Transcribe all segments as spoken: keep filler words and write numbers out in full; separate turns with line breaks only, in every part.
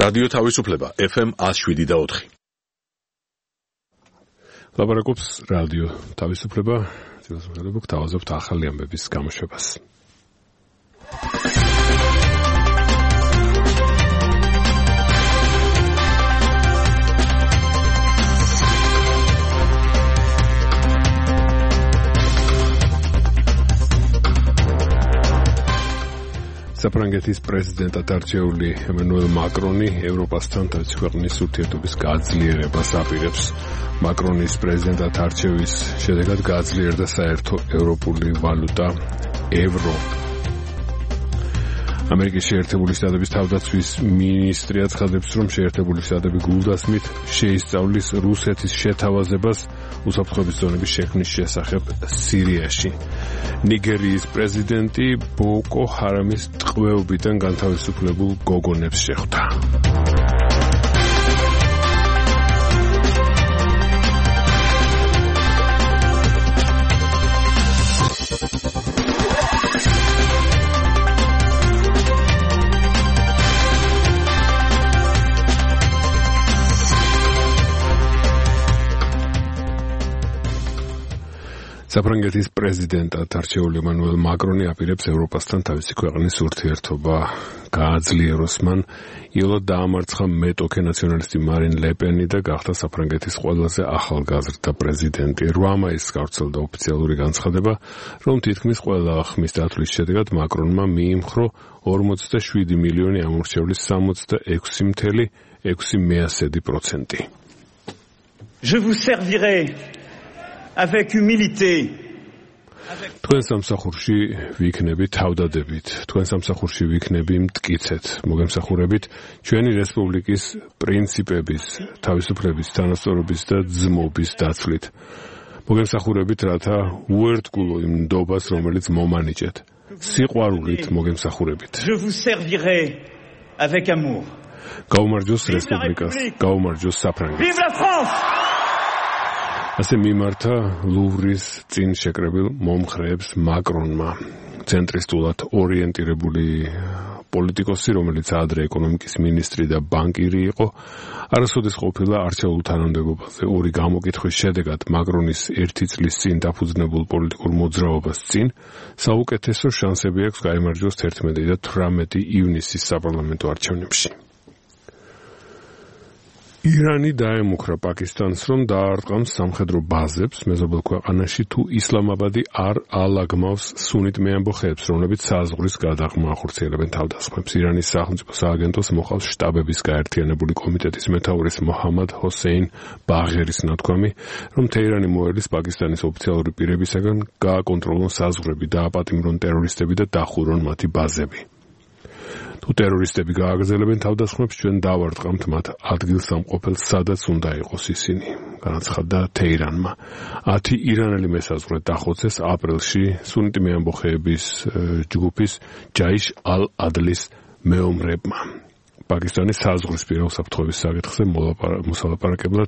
რადიო თავისუფლება ეფ ემ one oh seven და four.
ლაპარაკობს რადიო თავისუფლება, ძილოსმოქმედება გთავაზობთ ახალი ამბების გამოშვებას. საფრანგეთის პრეზიდენტად არჩეული ემანუელ მაკრონი ევროპასთან თავისი ქვეყნის ურთიერთობის გაძლიერებას აპირებს. მაკრონის პრეზიდენტად არჩევის შედეგად გაძლიერდა საერთო ევროპული ვალუტა ევრო. ამერიკის შეერთებული შტატების თავდაცვის მინისტრი აცხადებს, რომ შეერთებული შტატები გულდასმით შეისწავლის რუსეთის შეთავაზებას უსაფრთხოების ზონების შექმნის შესახებ სირიაში. ნიგერიის პრეზიდენტი ბოკო ჰარამის ტყვეობიდან განთავისუფლებულ გოგონებს შეხვდა. საფრანგეთის პრეზიდენტად არჩეული ემანუელ მაკრონი აპირებს ევროპასთან თავისი ქვეყნის ურთიერთობა გააძლიეროს. მან იოლად დაამარცხა მეტოქე ნაციონალისტი მარინ ლე-პენი და გახდა საფრანგეთის ყველაზე ახალგაზრდა პრეზიდენტი. რვა მაისს გავრცელდა ოფიციალური განცხადება, რომ თითქმის ყველა ხმის დათვლის შედეგად მაკრონმა მიიმხრო ორმოცდაშვიდი მილიონი ამორჩევლის სამოცდაექვსი მცდარი პროცენტი.
Je vous servirai avec humilité.
თქვენ სამსახურში ვიქნები თავდადებით, თქვენ სამსახურში ვიქნები მტკიცეთ, მოგემსახურებით ჩვენი რესპუბლიკის პრინციპების, თავისუფლების, თანასწორობის და ძმობის დაცვლით. მოგემსახურებით, რათა უერთგულო იმ ნდობას, რომელიც მომანიჭეთ. სიყვარულით მოგემსახურებით.
Je vous servirai avec amour.
გაუმარჯოს რესპუბლიკას, გაუმარჯოს საფრანგეთს.
Vive la France!
ასე მიმართა ლუვრის წინ შეკრებილ მომხრეებს მაკრონმა. ცენტრისტულად ორიენტირებული პოლიტიკოსი, რომელიც ადრე ეკონომიკის მინისტრი და ბანკირი იყო, არასოდეს ყოფილა არჩეულ თანამდებობაზე. ორი გამოკითხვის შედეგად მაკრონის ერთი წლის წინ დაფუძნებულ პოლიტიკურ მოძრაობას წინ საუკეთესო შანსები აქვს გაიმარჯვოს თერთმეტი და თვრამეტი ივნისის საპარლამენტო არჩევნებში. ირანი დაემუქრა პაკისტანს, რომ დაარტყამს სამხედრო ბაზებს მეზობელ ქვეყანაში, თუ ისლამაბადი არ ალაგმავს სუნიტ მეამბოხეებს, რომლებიც საზღვრის გადაღმა ახორციელებენ თავდასხმებს. ირანის სახელმწიფო სააგენტოს მოყავს შტაბების გაერთიანებული კომიტეტის მეთაურის მოჰამად ჰოსეინ ბაღერის ნათქვამი, რომ თეირანი მოელის პაკისტანის ოფიციალური პირებისაგან გააკონტროლონ საზღვრები, დააპატიმრონ ტერორისტები და დახურონ მათი ბაზები. თუ ტერორისტები გააგრძელებენ თავდასხმებს, ჩვენ დავარტყამთ მათ ადგილსამყოფელს, სადაც უნდა იყოს ისინი, განაცხადა თეირანმა. ათი ირანელი მესაზღვრე დახოცეს april-ში სუნიტი მეამბოხეების ჯგუფის ჯაიშ ალ-ადლის მეომრებმა. პაკისტანის საზღვრისპირა უსაფრთხოების საკითხზე მოსალაპარაკებლად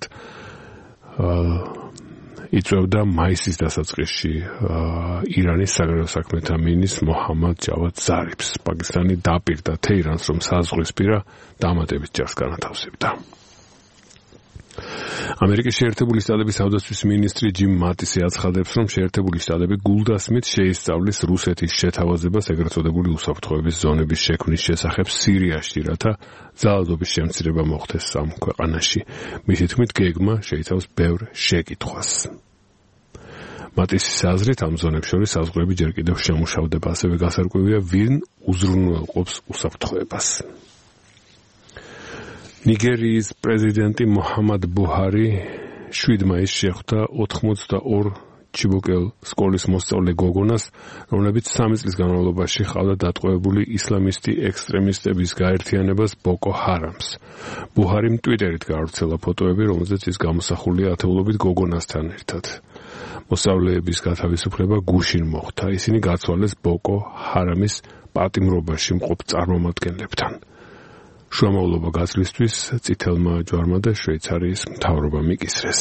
იწვევდა მაისის დასაწყისში ირანის საგარეო საქმეთა მინისტრ მოჰამად ჯავად ზარიფს. პაკისტანი დაპირდა თეირანს, რომ საზღვრისპირა დამატებით ჯარს განათავსებდა. ამერიკის შეერთებული შტატების თავდაცვის მინისტრი ჯიმ მატისი აცხადებს, რომ შეერთებული შტატები გულდასმით შეისწავლის რუსეთის შეთავაზებას ეგრეთ წოდებული უსაფრთხოების ზონების შექმნის შესახებ სირიაში, რათა ძალადობის შემცირება მოხდეს ამ ქვეყანაში. მისი თქმით, გეგმა შეიცავს ბევრ შეკითხვას. მატისის აზრით, ამ ზონებს შორის საზღვრები ჯერ კიდევ შემუშავდება, ასევე გასარკვევია, ვინ უზრუნველყოფს უსაფრთხოებას. ნიგერიის პრეზიდენტი მოჰამად ბუჰარი შვიდ მაისს შეხვდა ოთხმოცდაორ ჩიბოკელ სკოლის მოსწავლე გოგონას, რომლებიც სამი წლის განმავლობაში ჰყავდა დატყვევებული ისლამისტი ექსტრემისტების გაერთიანებას ბოკო ჰარამს. ბუჰარიმ ტვიტერით გაავრცელა ფოტოები, რომელზეც ის გამოსახულია ათეულობით გოგონასთან ერთად. მოსწავლეების გათავისუფლება გუშინ მოხდა. ისინი გაცვალეს ბოკო ჰარამის პატიმრობაში მყოფ წარმომადგენლებთან. შუამავლობა გაცვლისთვის წითელმა ჯვარმა და შვეიცარიის მთავრობამ იკისრეს.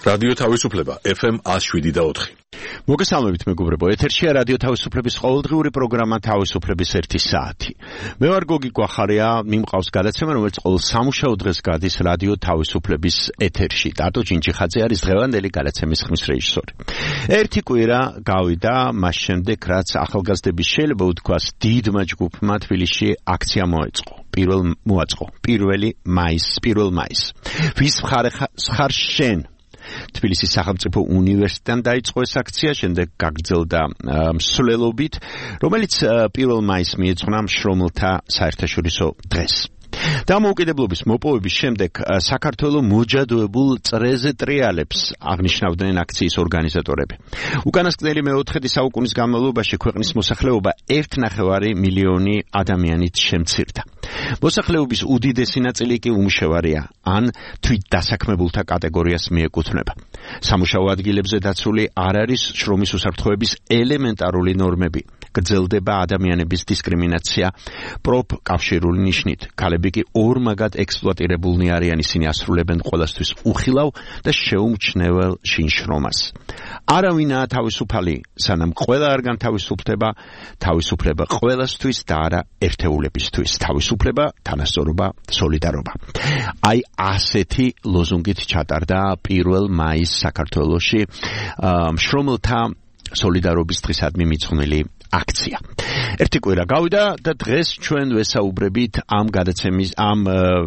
რადიო თავისუფლება ეფემ one oh seven და four.
მოგესალმებით მეგობრებო, ეთერშია რადიო თავისუფლების ყოველდღიური პროგრამა თავისუფლების ერთი საათი. მე ვარ გოგი გვახარია, მიმყავს გადაცემა, რომელიც ყოველ სამუშაო დღეს გადის რადიო თავისუფლების ეთერში. დატო ჯინჯიხაძე არის დღევანდელი გადაცემის ხმის რეჟისორი. ერთი კვირა გავიდა მას შემდეგ, რაც ახალგაზრდების შეიძლება უთქვას დიდმა ჯგუფმა თბილისში აქცია მოეწყო. პირველ მოაწყო. პირველი მაისს, პირველ მაისს. ვის მხარე ხარ შენ? თბილისის სახელმწიფო უნივერსიტეტიდან დაიწყო ეს აქცია, შემდეგ გაგრძელდა მსვლელობით, რომელიც პირველ მაისს მიეძღვნა მშრომელთა საერთაშორისო დღეს. დამოუკიდებლობის მოპოვების შემდეგ საქართველო მოჯადოებულ წრეზე ტრიალებს აღნიშნავდნენ აქციის ორგანიზატორები. უკანასკნელი მეოთხედი საუკუნის განმავლობაში ქვეყნის მოსახლეობა ერთი ნახევარი მილიონი ადამიანით შემცირდა. მოსახლეობის უდიდესი ნაწილი კი უმუშევარია, ან თვითდასაქმებულთა კატეგორიას მიეკუთვნება. სამუშაო ადგილებზე დაცული არ არის შრომის უსაფრთხოების ელემენტარული ნორმები. გრძელდება ადამიანების დისკრიმინაცია პროფკავშირული ნიშნით. ქალები კი ორმაგად ექსპლუატირებულნი არიან, ისინი ასრულებენ ყველასთვის უხილავ და შეუმჩნევლ შინშრომას. არავინაა თავისუფალი, სანამ ყველა არ განთავისუფლდება, თავისუფლება ყველასთვის და არა ერთეულებისთვის. თავისუფლება, თანასწორობა, სოლიდარობა. აი ასეთი ლოზუნგით ჩატარდა პირველ მაისს საქართველოში მშრომელთა სოლიდარობის დღისადმი მიძღვნილი აქცია. ერთი კვირა გავიდა და დღეს ჩვენ ვესაუბრებით ამ გადაცემის ამ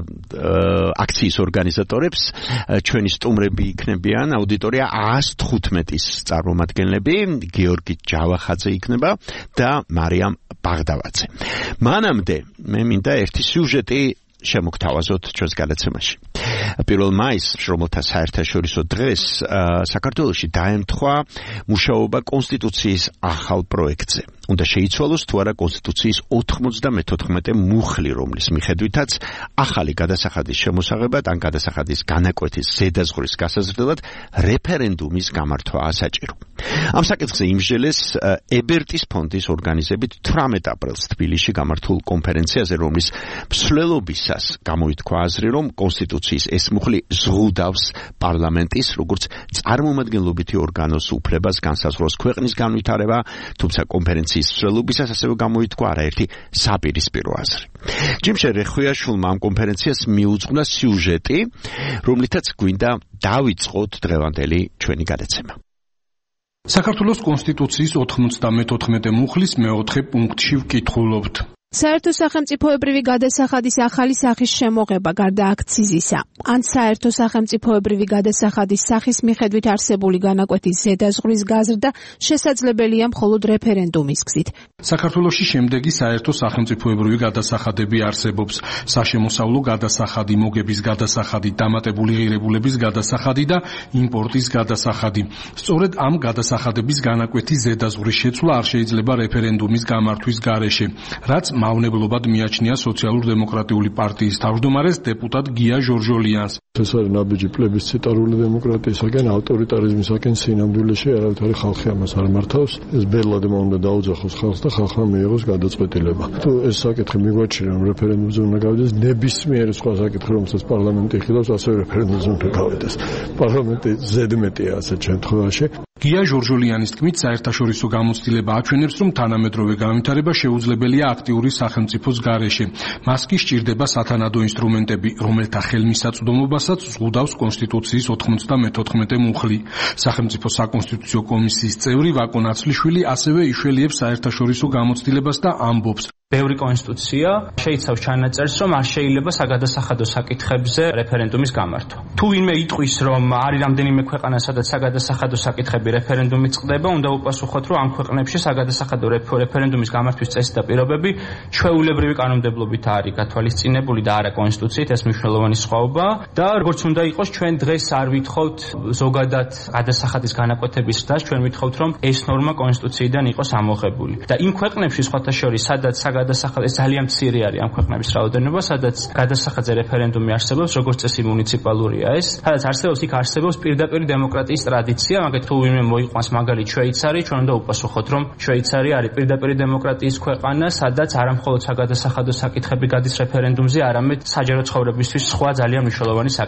აქციის ორგანიზატორებს. ჩვენი სტუმრები იქნებიან აუდიტორია one fifteen-ის წარმომადგენლები, გიორგი ჯავახაძე იქნება და მარიამ ბაღდავაძე. მანამდე მე მინდა ერთი სიუჟეტი შემოგთავაზოთ ჩვენს გადაცემაში. პირველ მაისს მშრომელთა საერთაშორისო დღეს საქართველოში დაემთხვა მუშაობა კონსტიტუციის ახალ პროექტზე. უნდა შეიცვალოს თუ არა კონსტიტუციის ninety-four მუხლი, რომლის მიხედვითაც ახალი გადასახადის შემოსაღებად ან გადასახადის განაკვეთის ზედაზღვრის გასაზრდელად რეფერენდუმის გამართვაა საჭირო. ამ საკითხზე იმსჯელეს ებერტის ფონდის ორგანიზებით eighteen აპრილს თბილისში გამართულ კონფერენციაზე, რომლის მსვლელობისას გამოითქვა აზრი, რომ კონსტიტუციის ეს მუხლი ზღუდავს პარლამენტის, როგორც წარმომადგენლობითი ორგანოს უფლებას განსაზღვროს ქვეყნის განვითარება, თუმცა კონფერენციის მსვლელობისას ასევე გამოითქვა არაერთი საპირისპირო აზრი. ჯიმშე რეხვიაშვილმა ამ კონფერენციას მიუძღვნა სიუჟეტი, რომლითაც გვინდა დავიწყოთ დღევანდელი ჩვენი გადაცემა.
საქართველოს კონსტიტუციის ninety-four მუხლის მეოთხე პუნქტში ვკითხულობთ.
საერთო სახელმწიფოებრივი გადასახადის ახალი სახის შემოღება გარდა აქციზისა, ან საერთო სახელმწიფოებრივი გადასახადის სახის მიხედვით არსებული განაკვეთის ზედაზღვრის გაზრდა შესაძლებელია მხოლოდ რეფერენდუმის გზით.
საქართველოში შემდეგი საერთო სახელმწიფოებრივი გადასახადები არსებობს: საშემოსავლო გადასახადი, მოგების გადასახადი, დამატებული ღირებულების გადასახადი და იმპორტის გადასახადი. სწორედ ამ გადასახადების განაკვეთის ზედაზღვრის შეცვლა არ შეიძლება რეფერენდუმის გამართვის გარეშე, რაც მავნებლობად მიაჩნია სოციალურ-დემოკრატიული პარტიის თავმჯდომარეს დეპუტატ გია ჟორჟოლიანს.
ეს არის ნაბიჯი პლებისციტარული დემოკრატიისაგან, ავტორიტარიზმისაგან, სინამდვილეში არავითარი ხალხი ამას არ მართავს. ეს ბელადმა უნდა დაუძახოს ხალხს და ხალხმა მიიღოს გადაწყვეტილება. თუ ეს საკითხი მიგვაჩნია, რომ რეფერენდუმზე უნდა გავიდეს, ნებისმიერი სხვა საკითხი, რომელსაც პარლამენტი იხილავს, ასევე რეფერენდუმზე უნდა გავიდეს. პარლამენტი ზედმეტია ასეთ შემთხვევაში.
გია ჟორჟოლიანის თქმით, საერთაშორისო გამოცდილება აჩვენებს, რომ თანამედროვე განვითარება შეუძლებელია აქტიური სახელმწიფოს გარეშე. მას კი სჭირდება სათანადო ინსტრუმენტები, რომელთა ხელმისაწვდომობასაც ზღუდავს კონსტიტუციის ninety-four მუხლი. სახელმწიფო საკონსტიტუციო კომისიის წევრი ვაკო ნაცვლიშვილი ასევე იშველიებს საერთაშორისო გამოცდილებას და ამბობს:
ბევრი კონსტიტუცია შეიცავს ჩანაწერს, რომ არ შეიძლება საგადასახადო საკითხებზე რეფერენდუმის გამართვა. თუ ვინმე იტყვის, რომ არის რამდენიმე ქვეყანა, სადაც საგადასახადო საკითხები რეფერენდუმით წყდება, უნდა უპასუხოთ, რომ ამ ქვეყნებში საგადასახადო რეფერენდუმის გამართვის წესი და პირობები ჩვეულებრივი კანონმდებლობით არის გათვალისწინებული და არა კონსტიტუციით. ეს მნიშვნელოვანი სხვაობაა და როგორც უნდა იყოს, ჩვენ დღეს არ ვითხოვთ ზოგადად გადასახადის განაკვეთების ხდას, ჩვენ ვითხოვთ, რომ ეს ნორმა კონსტიტუციიდან იყოს ამოღებული. და იმ ქვეყნებში სხვათა შორის, სადაც გადასახადი ძალიან მცირე არის ამ ქვეყნების რაოდენობა, სადაც გადასახადზე რეფერენდუმი არსებობს, როგორც წესი მუნიციპალურია ეს, სადაც არსებობს იქ არსებობს პირდაპირ დემოკრატიის ტრადიცია, მაგათ თუ ვინმე მოიყვანს მაგალითად შვეიცარი, ჩვენ უნდა უპასუხოთ, რომ შვეიცარი არის პირდაპირ დემოკრატიის ქვეყანა, სადაც არა მხოლოდ საგადასახადო საკითხები გადის რეფერენდუმზე, არამედ საჯარო ცხოვრებისთვის სხვა ძალიან მნიშვნელოვანი საკითხები.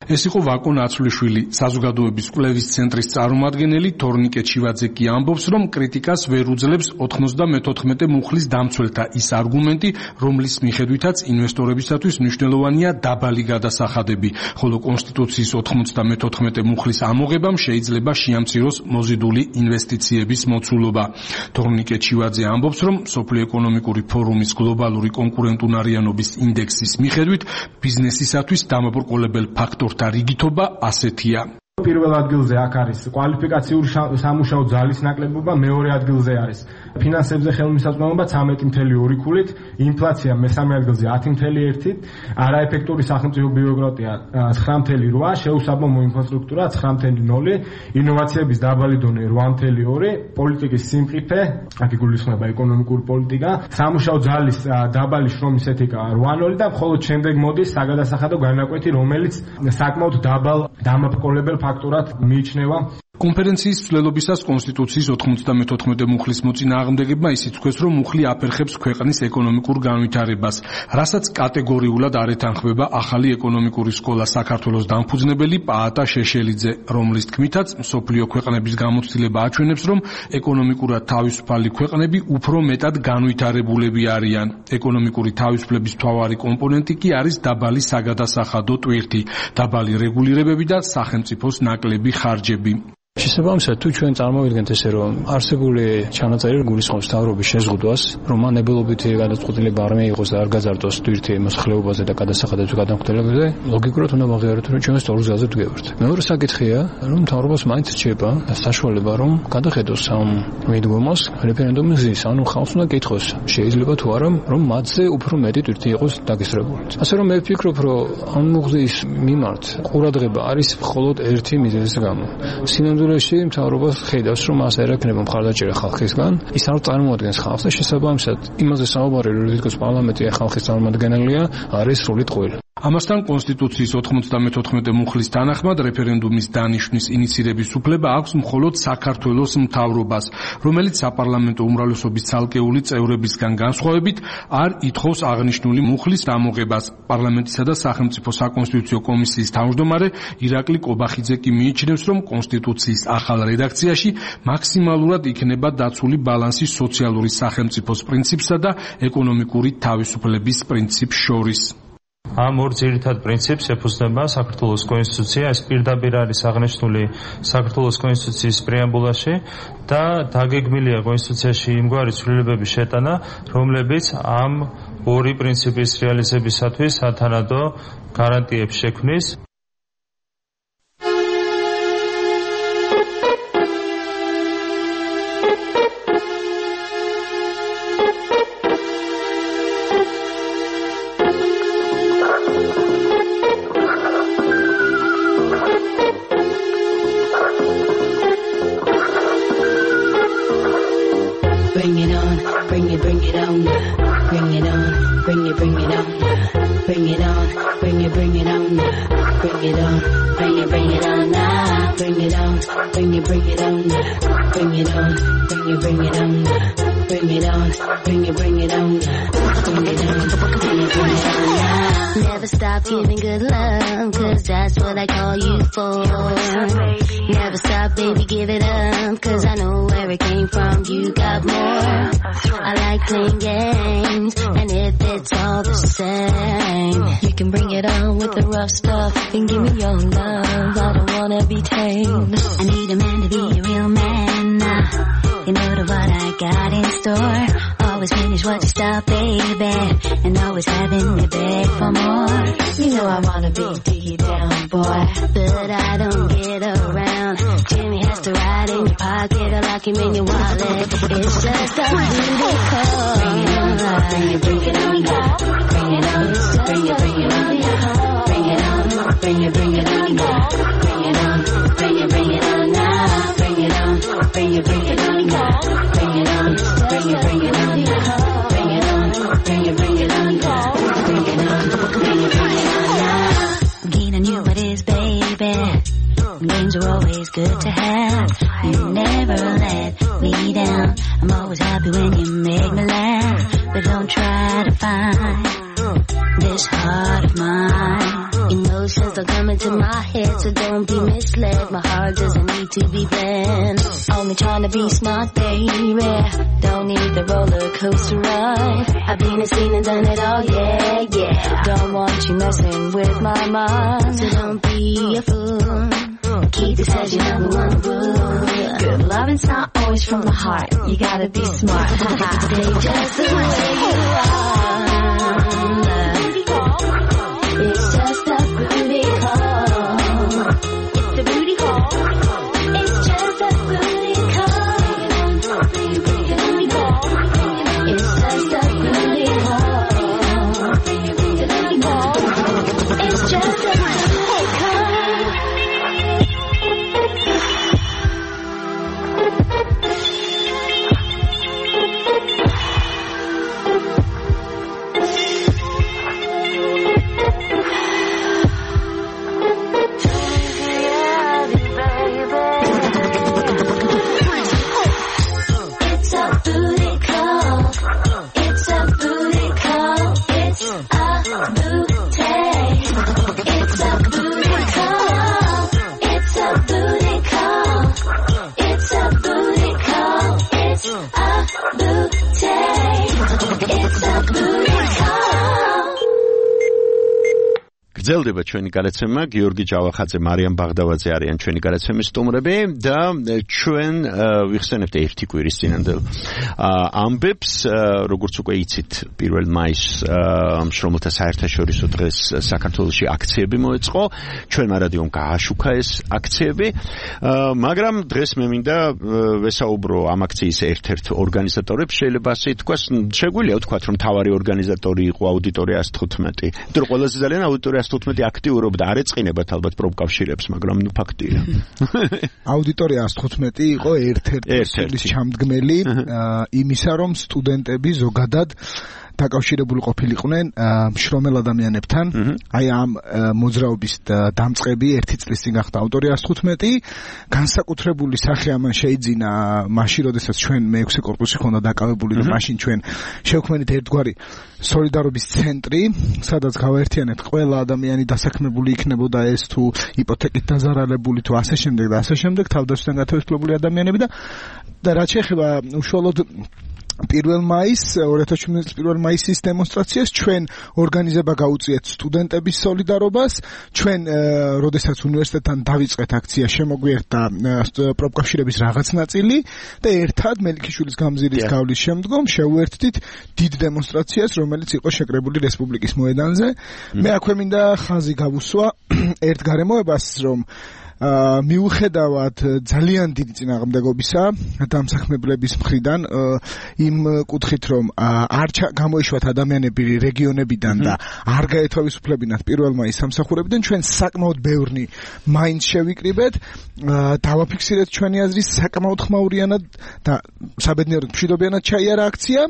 ეს იყო ვაკო ნაცვლიშვილი, საზოგადოების კვლევის ცენტრის წარმომადგენელი. თორნიკე ჩივაძე კი ამბობს, რომ კრიტიკას ვერ უძლებს ოთხმოცდამეთოთხმეტე მუხლის დამცველთა ის არგუმენტი, რომლის მიხედვითაც ინვესტორებისათვის მნიშვნელოვანია დაბალი გადასახადები, ხოლო კონსტიტუციის ოთხმოცდამეთოთხმეტე მუხლის ამოღებამ შეიძლება შეამციროს მოზიდული ინვესტიციების მოცულობა. თორნიკე ჩივაძე ამბობს, რომ სოფლიო ეკონომიკური ფორუმის გლობალური კონკურენტუნარიანობის ინდექსის მიხედვით ბიზნესისათვის დამაბრკოლებელ ფაქტორ და რიგითობა ასეთია.
პირველ ადგილზე აქ არის კვალიფიკაციური სამუშაო ძალის ნაკლებობა, მეორე ადგილზე არის ფინანსებზე ხელმისაწვდომობა ცამეტი ფاصლე ორი ქულით, ინფლაცია მესამე ადგილზე ათი ფاصლე ერთი, არაეფექტური სახელმწიფო ბიუროკრატია ცხრა ფاصლე რვა, შეუსაბამო ინფრასტრუქტურა ცხრა ფاصლე ნული, ინოვაციების დაბალი დონე რვა ფاصლე ორი, პოლიტიკის სიმყიფე, აქ იგულისხმება ეკონომიკური პოლიტიკა, სამუშაო ძალის დაბალი შრომის ეთიკა რვა ნული და მხოლოდ შემდეგ მოდის საგადასახადო განაკვეთი, რომელიც საკმაოდ დაბალ დამაბრკოლებელ ფაქტორად მიიჩნევა.
კონფერენციის ცვლილობისას კონსტიტუციის ოთხმოცდამეთოთხმეტე მუხლის მოწინააღმდეგებმა ისიც თქვეს, რომ მუხლი აფერხებს ქვეყნის ეკონომიკურ განვითარებას, რასაც კატეგორიულად არ ეთანხმება ახალი ეკონომიკური სკოლა საქართველოს დამფუძნებელი პაატა შეშელიძე, რომლის თქმითაც მსოფლიო ქვეყნების გამოცდილება აჩვენებს, რომ ეკონომიკურად თავისუფალი ქვეყნები უფრო მეტად განვითარებულები არიან. ეკონომიკური თავისუფლების მთავარი კომპონენტი კი არის დაბალი საგადასახადო ტვირთი, დაბალი რეგულირებები და სახელმწიფოს ნაკლები ხარჯები.
შესაბამისად, თუ ჩვენ წარმოვიდგენთ ესე, რომ არსებული ჩანაწერი გულისხმობს მთავრობის შეზღუდვას, რომ ანებელობითი გადაწყვეტილება არ მიიღოს და არ გაზარდოს ტვირთი მოსახლეობაზე და გადასახადების გადამხდელებზე, ლოგიკურად უნდა ვაღიაროთ, რომ ჩვენ სწორ გზაზე ვდგებართ. მეორე საკითხია, რომ მთავრობას მაინც რჩება საშუალება, რომ გადახედოს ამ მიდგომას რეფერენდუმის გზის, ანუ ხალხს უნდა კითხოს, შეიძლება თუ არა, რომ მათზე უფრო მეტი ტვირთი იყოს დაგესრებული. ასე რომ მე ვფიქრობ, რომ ამ მუხლის მიმართ ყურადღება არის მხოლოდ ერთი მიზეზის გამო. სინამდვილეში მთავრობას ხედავს, რომ მას არ ექნება მხარდაჭერა ხალხისგან, ის არ წარმოადგენს ხალხს და შესაბამისად იმაზე საუბარი, რომ თითქოს პარლამენტი ხალხის წარმომადგენელია, არის სრული ტყუილი.
ამასთან კონსტიტუციის ოთხმოცდამეთოთხმეტე მუხლის თანახმად რეფერენდუმის დანიშვნის ინიცირების უფლება აქვს მხოლოდ საქართველოს მთავრობას, რომელიც საპარლამენტო უმრავლესობის ცალკეული წევრებისგან განსხვავებით არ ითხოვს აღნიშნული მუხლის დამოღებას. პარლამენტისა და სახელმწიფო საკონსტიტუციო კომისიის თავმჯდომარე ირაკლი კობახიძე კი მიიჩნევს, რომ კონსტიტუციის ახალ რედაქციაში მაქსიმალურად იქნება დაცული ბალანსი სოციალური სახელმწიფოს პრინციპსა და ეკონომიკური თავისუფლების პრინციპს შორის.
ამ ორ ძირითად პრინციპს ეფუძნება საქართველოს კონსტიტუცია, ეს პირდაპირ არის აღნიშნული საქართველოს კონსტიტუციის პრეამბულაში და დაგეგმილია კონსტიტუციაში იმგვარი ცვლილებების შეტანა, რომლებიც ამ ორი პრინციპის რეალიზებისათვის სათანადო გარანტიებს შექმნის.
Never stop giving good love, cause that's what I call you for. Never stop, baby, give it up, cause I know where it came from, you got more. I like playing games, and if it's all the same, you can bring it on with the rough stuff, and give me your love, I don't wanna be tamed. I need a man to be a real man, uh, you know the what I got in store. Always finish what you start, baby, and always having me beg for more. You know I wanna be deep down, boy, but I don't get around. Jimmy has to ride in your pocket or lock him in your wallet. It's just a beauty call. Bring it on, bring it, bring it on, bring it on, bring it, bring it on, bring it on, bring it, bring it on, bring it on, bring it, bring it on now, bring it on, bring it, bring it on, bring it on, bring it, bring it on, bring it on, bring it, bring it on, bring it on, bring it, bring it on now. I'm keen on you, what is, baby? Games are always good to have. You never let me down. I'm always happy when you make me laugh, but don't try to find This heart of mine, emotions don't come into my head, so don't be misled. My heart doesn't need to be planned. Only trying to be smart, baby. Don't need the roller coaster ride. I've been and seen and done it all, yeah, yeah. Don't want you messing with my mind, so don't be a fool. Keep this as your number one rule. Good loving's not always from the heart. You gotta be smart. Stay just the way you are. It's just a booty call. It's a booty call. It's just a booty call. Booty call. It's just a booty call. Booty call. It's just a booty call.
გრძელდება ჩვენი გადაცემა გიორგი ჯავახაძე, მარიამ ბაღდავაძე არიან ჩვენი გადაცემის სტუმრები და ჩვენ ვიხსენებთ ერთი კვირის წინანდელ ამბებს, როგორც უკვე იცით, პირველ მაისს მშრომელთა საერთაშორისო დღეს საქართველოში აქციები მოეწყო, ჩვენმა რადიომ გააშუქა ეს აქციები, მაგრამ დღეს მე მინდა ვესაუბრო ამ აქციის ერთ-ერთ ორგანიზატორებს, შეიძლება ასე ითქვას, შეგვიძლია ვთქვათ, რომ მთავარი ორგანიზატორი იყო აუდიტორია ას თხუთმეტი. იმიტომ ყველაზე ძალიან აუდიტორია თხუთმეტი აქტიურობდა, არ ეწყინებათ ალბათ პროფკავშირებს, მაგრამ ნუ ფაქტია.
აუდიტორია ას თხუთმეტი იყო ერთ-ერთი სულის ჩამდგმელი იმისა, რომ სტუდენტები ზოგადად დაკავშირებული ყოფილიყვნენ მშრომელ ადამიანებთან. აი ამ მოძრაობის დამწყები ერთი წლის წინ გახდა აუდიტორია ას თხუთმეტი. განსაკუთრებული სახე ამან შეიძინა მაშინ, როდესაც ჩვენ მეექვსე კორპუსი ხონდა დაკავებული და მაშინ ჩვენ შევქმნით ერთგვარი სოლიდარობის ცენტრი, სადაც გავაერთიანეთ ყველა ადამიანი დასაქმებული იქნებოდა ეს თუ იპოთეკით დაზარალებული თუ ასე შემდეგ და ასე შემდეგ, თავდაცვასთან გათვალისწინებული ადამიანები და და რაც შეეხება უშუალოდ პირველ მაისს, ორი ათას შვიდმეტი წლის პირველ მაისის დემონსტრაციას ჩვენ ორგანიზება გაუწიეთ სტუდენტების სოლიდარობას. ჩვენ როდესაც უნივერსიტეტთან დავიწყეთ აქცია, შემოგვიერთდა პროფკავშირების რაღაც ნაწილი და ერთად მელიქიშვილის გამზირის გავლის შემდგომ შევუერთდით დიდ დემონსტრაციას, რომელიც იყო შეკრებული რესპუბლიკის მოედანზე. მე აქვე მინდა ხაზი გავუსვა ერთ გარემოებას, რომ მიუხედავად ძალიან დიდი წინააღმდეგობისა დამსაქმებლების მხრიდან იმ კუთხით, რომ არ გამოიშვათ ადამიანები რეგიონებიდან და არ გაეთვალისუფლებინათ პირველ მაისს სამსახურებიდან, ჩვენ საკმაოდ ბევრი მაინც შევიკრიბეთ, დავაფიქსირეთ ჩვენი აზრის საკმაოდ ხმაურიანად და საბედნიეროდ მშვიდობიანად ჩაიარა აქციამ.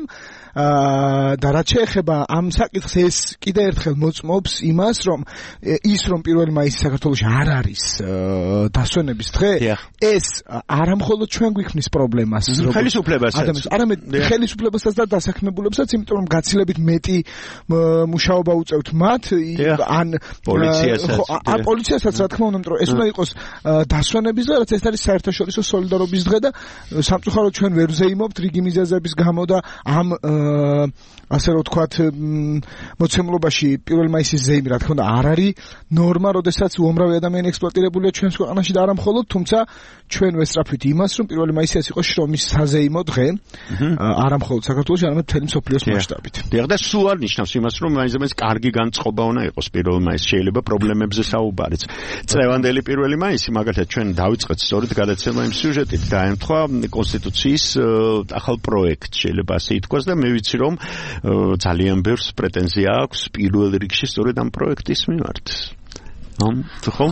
და რაც შეეხება ამ საკითხს, ეს კიდე ერთხელ მოწმობს იმას, რომ ის რომ პირველ მაისს საქართველოში არ არის დასვენების დღე, ეს არა მხოლოდ ჩვენ გვიქმნის პრობლემას,
ხელისუფლებასაც,
არამედ ხელისუფლებასაც და დასაქმებულებსაც, იმიტომ რომ გაცილებით მეტი მუშაობა უწევთ მათ, ან
პოლიციასაც,
ან პოლიციასაც, რა თქმა უნდა, იმიტომ რომ ეს უნდა იყოს დასვენების დღე, რაც ეს არის საერთაშორისო სოლიდარობის დღე და სამწუხაროდ ჩვენ ვერ ვზეიმობთ რიგი მიზეზების გამო და ამ ასე რომ ვთქვათ, მოცემულობაში პირველ მაისის ზეიმი, რა თქმა უნდა, არ არის ნორმა, როდესაც უამრავი ადამიანი ექსპლუატირებულია ჩვენს ქვეყანაში და არა მხოლოდ, თუმცა ჩვენ ვესწრაფვით იმას, რომ პირველ მაისი ეს იყოს შრომის საზეიმო დღე, არა მხოლოდ საქართველოში, არამედ მთელი მსოფლიოს მასშტაბით.
დიახ, და სულ არ ნიშნავს იმას, რომ მაინც კარგი განწყობა უნდა იყოს პირველ მაისს, შეიძლება პრობლემებზე საუბარიც. წლევანდელი პირველი მაისი, მაგალითად, ჩვენ დავიწყეთ სწორედ გადაცემა იმ სიუჟეტით, დაემთხვა კონსტიტუციის ახალ პროექტს, შეიძლება ასე ითქვას და მე ვიცი, რომ ძალიან ბევრს პრეტენზია აქვს პირველ რიგში სწორედ ამ პროექტის მიმართ. ამ ხო?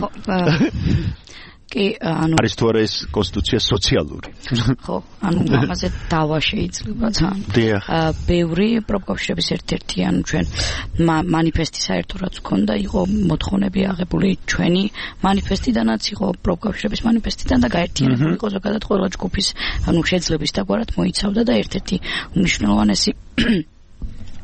კი, ანუ
არის თუ არა ეს კონსტიტუცია სოციალური.
ხო, ანუ ამაზე დავა შეიძლება თან. ბევრი პროფკავშირების ერთ-ერთი, ანუ ჩვენ მანიფესტი საერთოდ ქონდა, იყო მოთხოვნები აღებული ჩვენი მანიფესტიდანაც, იყო პროფკავშირების მანიფესტიდან და გაერთიანებული იყო ზოგადად ყველა ჯგუფის, ანუ შეძლების დაგვარად მოიცავდა და ერთ-ერთი უმნიშვნელოვანესი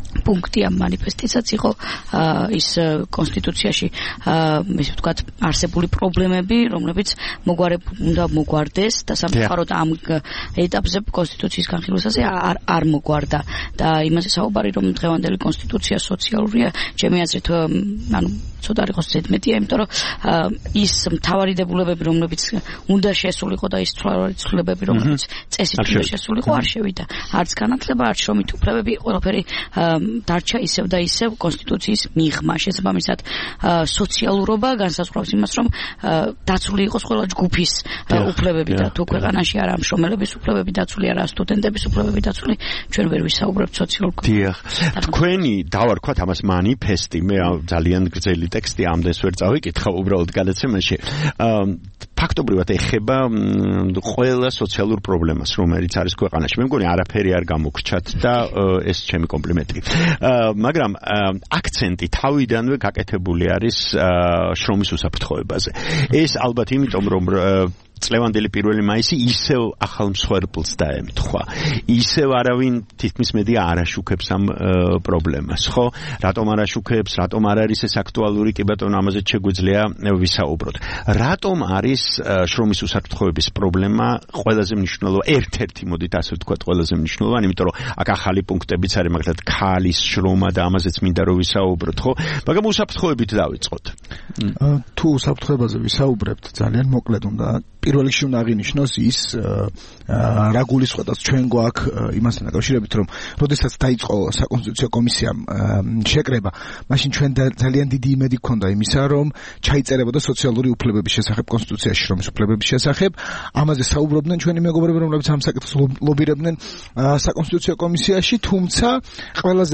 პუნქტი ამ манифестისაც იყო ის კონსტიტუციაში ისე ვთქვათ არსებული პრობლემები, რომლებიც მოგვარებ უნდა მოგვარდეს და სამწუხაროდ ამ ეტაპზე კონსტიტუციის განხილვისაზე არ არ მოგვარდა და იმაზე საუბარი რომ დღევანდელი კონსტიტუცია სოციალურია, ჩემი აზრით ანუ ცოტა არ იყოს ზედმეტია, იმიტომ რომ ის მთავარი დებულებები, რომლებიც უნდა შესულიყო და ის ცვლილებები, რომლებიც წესით უნდა შესულიყო, არ შევიდა. არც განათლება, არც შრომით უფლებები, ყველაფერი დარჩა ისევ და ისევ კონსტიტუციის მიღმა. შესაბამისად, სოციალურობა განსაზღვრავს იმას, რომ დაცული იყოს ყველა ჯგუფის უფლებები და თუ ქვეყანაში არა მშრომელების უფლებები დაცული, არა სტუდენტების უფლებები დაცული, ჩვენ ვერ ვისაუბრებთ სოციალურ.
დიახ. თქვენი დავარქვათ ამას манифестი, მე ძალიან გრძელი ტექსტი ამდენს ვერ წავიკითხავ უბრალოდ გადაცემაში. ფაქტობრივად ეხება ყველა სოციალურ პრობლემას, რომელიც არის ქვეყანაში. მე მგონი არაფერი არ გამოგრჩათ და ეს ჩემი კომპლიმენტი. მაგრამ აქცენტი თავიდანვე გაკეთებული არის შრომის უსაფრთხოებაზე. ეს ალბათ იმიტომ რომ წლევანდელი პირველი მაისი ისევ ახალ მსხვერპლს დაემთხვა. ისევ არავინ თითქმის მედი არ აშუქებს ამ პრობლემას, ხო? რატომ არ აშუქებს, რატომ არ არის ეს აქტუალური, კი ბატონო, ამაზე შეგვიძლია ვისაუბროთ. რატომ არის შრომის უსაფრთხოების პრობლემა ყველაზე მნიშვნელოვანი, ერთ-ერთი მოდით ასე ვთქვათ, ყველაზე მნიშვნელოვანი, იმიტომ რომ აქ ახალი პუნქტებიც არის, მაგალითად, ქალის შრომა და ამაზეც მინდა რომ ვისაუბროთ, ხო? მაგრამ უსაფრთხოებით დავიწყოთ.
თუ უსაფრთხოებაზე ვისაუბრებთ, ძალიან მოკლედ უნდა პირველ რიგში უნდა აღინიშნოს ის რა გულისხმობს ჩვენ გვაქვს იმასთან დაკავშირებით, რომ როდესაც დაიწყო საკონსტიტუციო კომისიამ შეკრება, მაშინ ჩვენ ძალიან დიდი იმედი გქონდა იმისა, რომ ჩაიწერებოდა სოციალური უფლებების შესახებ კონსტიტუციაში, შრომის უფლებების შესახებ. ამაზე საუბრობდნენ ჩვენი მეგობრები, რომლებიც ამ საკითხს ლობირებდნენ საკონსტიტუციო კომისიაში, თუმცა ყველაზე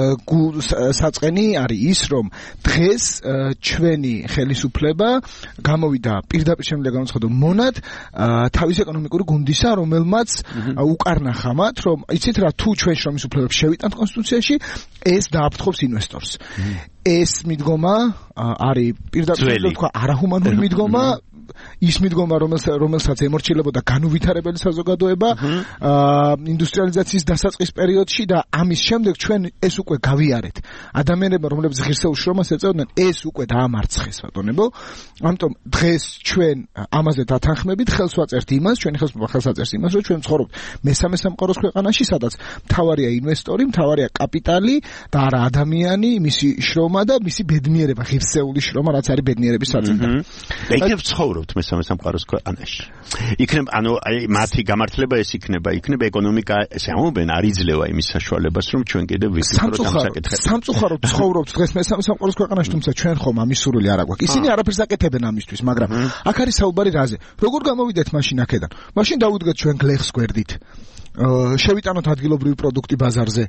საწყენი არის ის, რომ დღეს ჩვენი ხელისუფლება გამოვიდა პირდაპირ შემიძლია გამოცხადო მონად თავის ეკონომიკური გუნდისა, რომელმაც უკარნახა მათ, რომ იცით რა, თუ ჩვენ შრომის უფლებებს შევიტანთ კონსტიტუციაში, ეს დააფრთხობს ინვესტორს. ეს მიდგომა არის პირდაპირ თქვა არაჰუმანური მიდგომა, ის მიდგომა, რომელსაც ემორჩილებოდა განუვითარებელი საზოგადოება ინდუსტრიალიზაციის დასაწყის პერიოდში და ამის შემდეგ ჩვენ ეს უკვე გავიარეთ. ადამიანებმა, რომლებიც ღირსეულ შრომას ეწეოდნენ, ეს უკვე დაამარცხეს, ბატონებო. ამიტომ დღეს ჩვენ ამაზე დათანხმებით ხელს ვაწერთ იმას, ჩვენი ხელისუფლება ხელს აწერს იმას, რომ ჩვენ ვცხოვრობთ მესამე სამყაროს ქვეყანაში, სადაც მთავარია ინვესტორი, მთავარია კაპიტალი და არა ადამიანი, მისი შრომა და მისი ბედნიერება, ღირსეული შრომა, რაც არის ბედნიერების საწინდო.
იქნებ ცხოვრობთ მესამე სამყაროს ქვეყანაში. იქნებ, ანუ მათი გამართლება ეს იქნება, იქნება ეკონომიკა, ესე ამობენ, არ იძლევა იმის საშუალებას, რომ ჩვენ კიდევ ვიფიქროთ ამ საკითხებზე.
სამწუხაროდ ცხოვრობთ დღეს მესამე სამყაროს ქვეყანაში, თუმცა ჩვენ ხომ ამის სურვილი არ აქვს. ისინი არაფერს აკეთებენ ამისთვის, მაგრამ აქ არის საუბარი რაზე? როგორ გამოვიდეთ მაშინ აქედან? მაშინ დავუდგეთ ჩვენ გლეხს გვერდით. შევიტანოთ ადგილობრივი პროდუქტი ბაზარზე.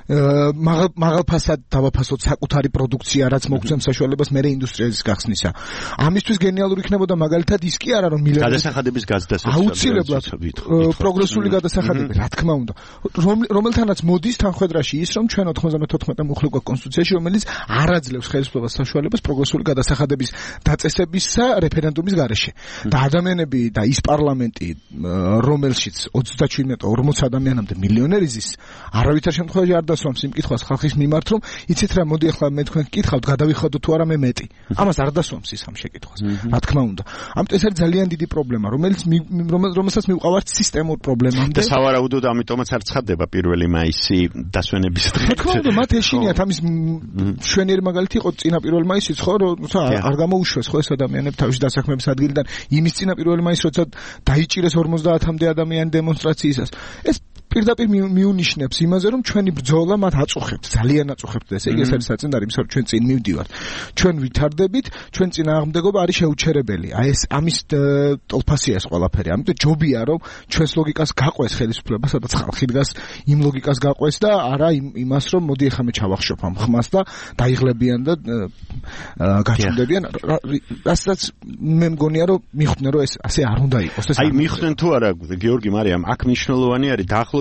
მაღალფასად დავაფასოთ საკუთარი პროდუქცია, რაც მოგცემს საშუალებას მერე ინდუსტრიის გახსნისა. ამისთვის გენიალური იქნებოდა მაგალითად ის კი არა, რომ მილიონერი
გადასახადების გაზდასება.
აუცილებლად პროგრესული გადასახადები, რა თქმა უნდა. რომელთანაც მოდის თანხმედრაში ის, რომ ჩვენ ოთხმოცდამეთოთხმეტე მუხლი გვაქვს კონსტიტუციაში, რომელიც არ აძლევს ხელისუფლებას საშუალებას პროგრესული გადასახადების დაწესებისა რეფერენდუმის გარეშე. და ადამიანები და ის პარლამენტი, რომელშიც ოცდაჩვიდმეტ ორმოცდაათი ადამიანამდე მილიონერი ზის, არავითარ შემთხვევაში არ დასვამს იმ კითხვას ხალხის მიმართ, რომ იცით რა, მოდი ახლა მე თქვენ გკითხავთ, გადავიხადოთ თუ არა მე მეტი. ამას არ დასვამს ის ამ შეკითხვას. რა თქმა უნდა. ამიტომ ეს არის ძალიან დიდი პრობლემა, რომელიც რომელსაც მივყავართ სისტემურ პრობლემამდე.
და სავარაუდოდ ამიტომაც არ ცხადდება პირველი მაისი დასვენების დღე.
რა თქმა უნდა, მათ ეშინიათ ამის მშვენიერი მაგალითი იყო წინა პირველი მაისიც, ხო, რომ არ გამოუშვეს ხო ეს ადამიანები თავისი დასაქმების ადგილიდან იმის წინა პირველი მაისს, როცა დაიჭირეს ორმოცდაათამდე ადამიანი დემონსტრაციისას. ეს პირდაპირ მიუნიშნებს იმაზე, რომ ჩვენი ბრძოლა მათ აწუხებთ, ძალიან აწუხებთ. ესე იგი, ეს არის საწინდარი იმისა, რომ ჩვენ წინ მივდივართ. ჩვენ ვითარდებით, ჩვენ წინააღმდეგობა არის შეუჩერებელი. აი ეს ამის ტოლფასია ეს ყველაფერი. ამიტომ ჯობია, რომ ჩვენს ლოგიკას გაყვეს ხელისუფლება, სადაც ხალხი დგას, იმ ლოგიკას გაყვეს და არა იმას, რომ მოდი ახლა მე ჩავახშობ ამ ხმას და დაიღლებიან და გაჩნდებიან. რასაც მე მგონია, რომ მიხვდნენ, რომ ეს ასე არ უნდა იყოს.
აი მიხვდნენ თუ არა, გიორგი მარიამ, აქ მნიშვნელოვანი არის დაახლოებით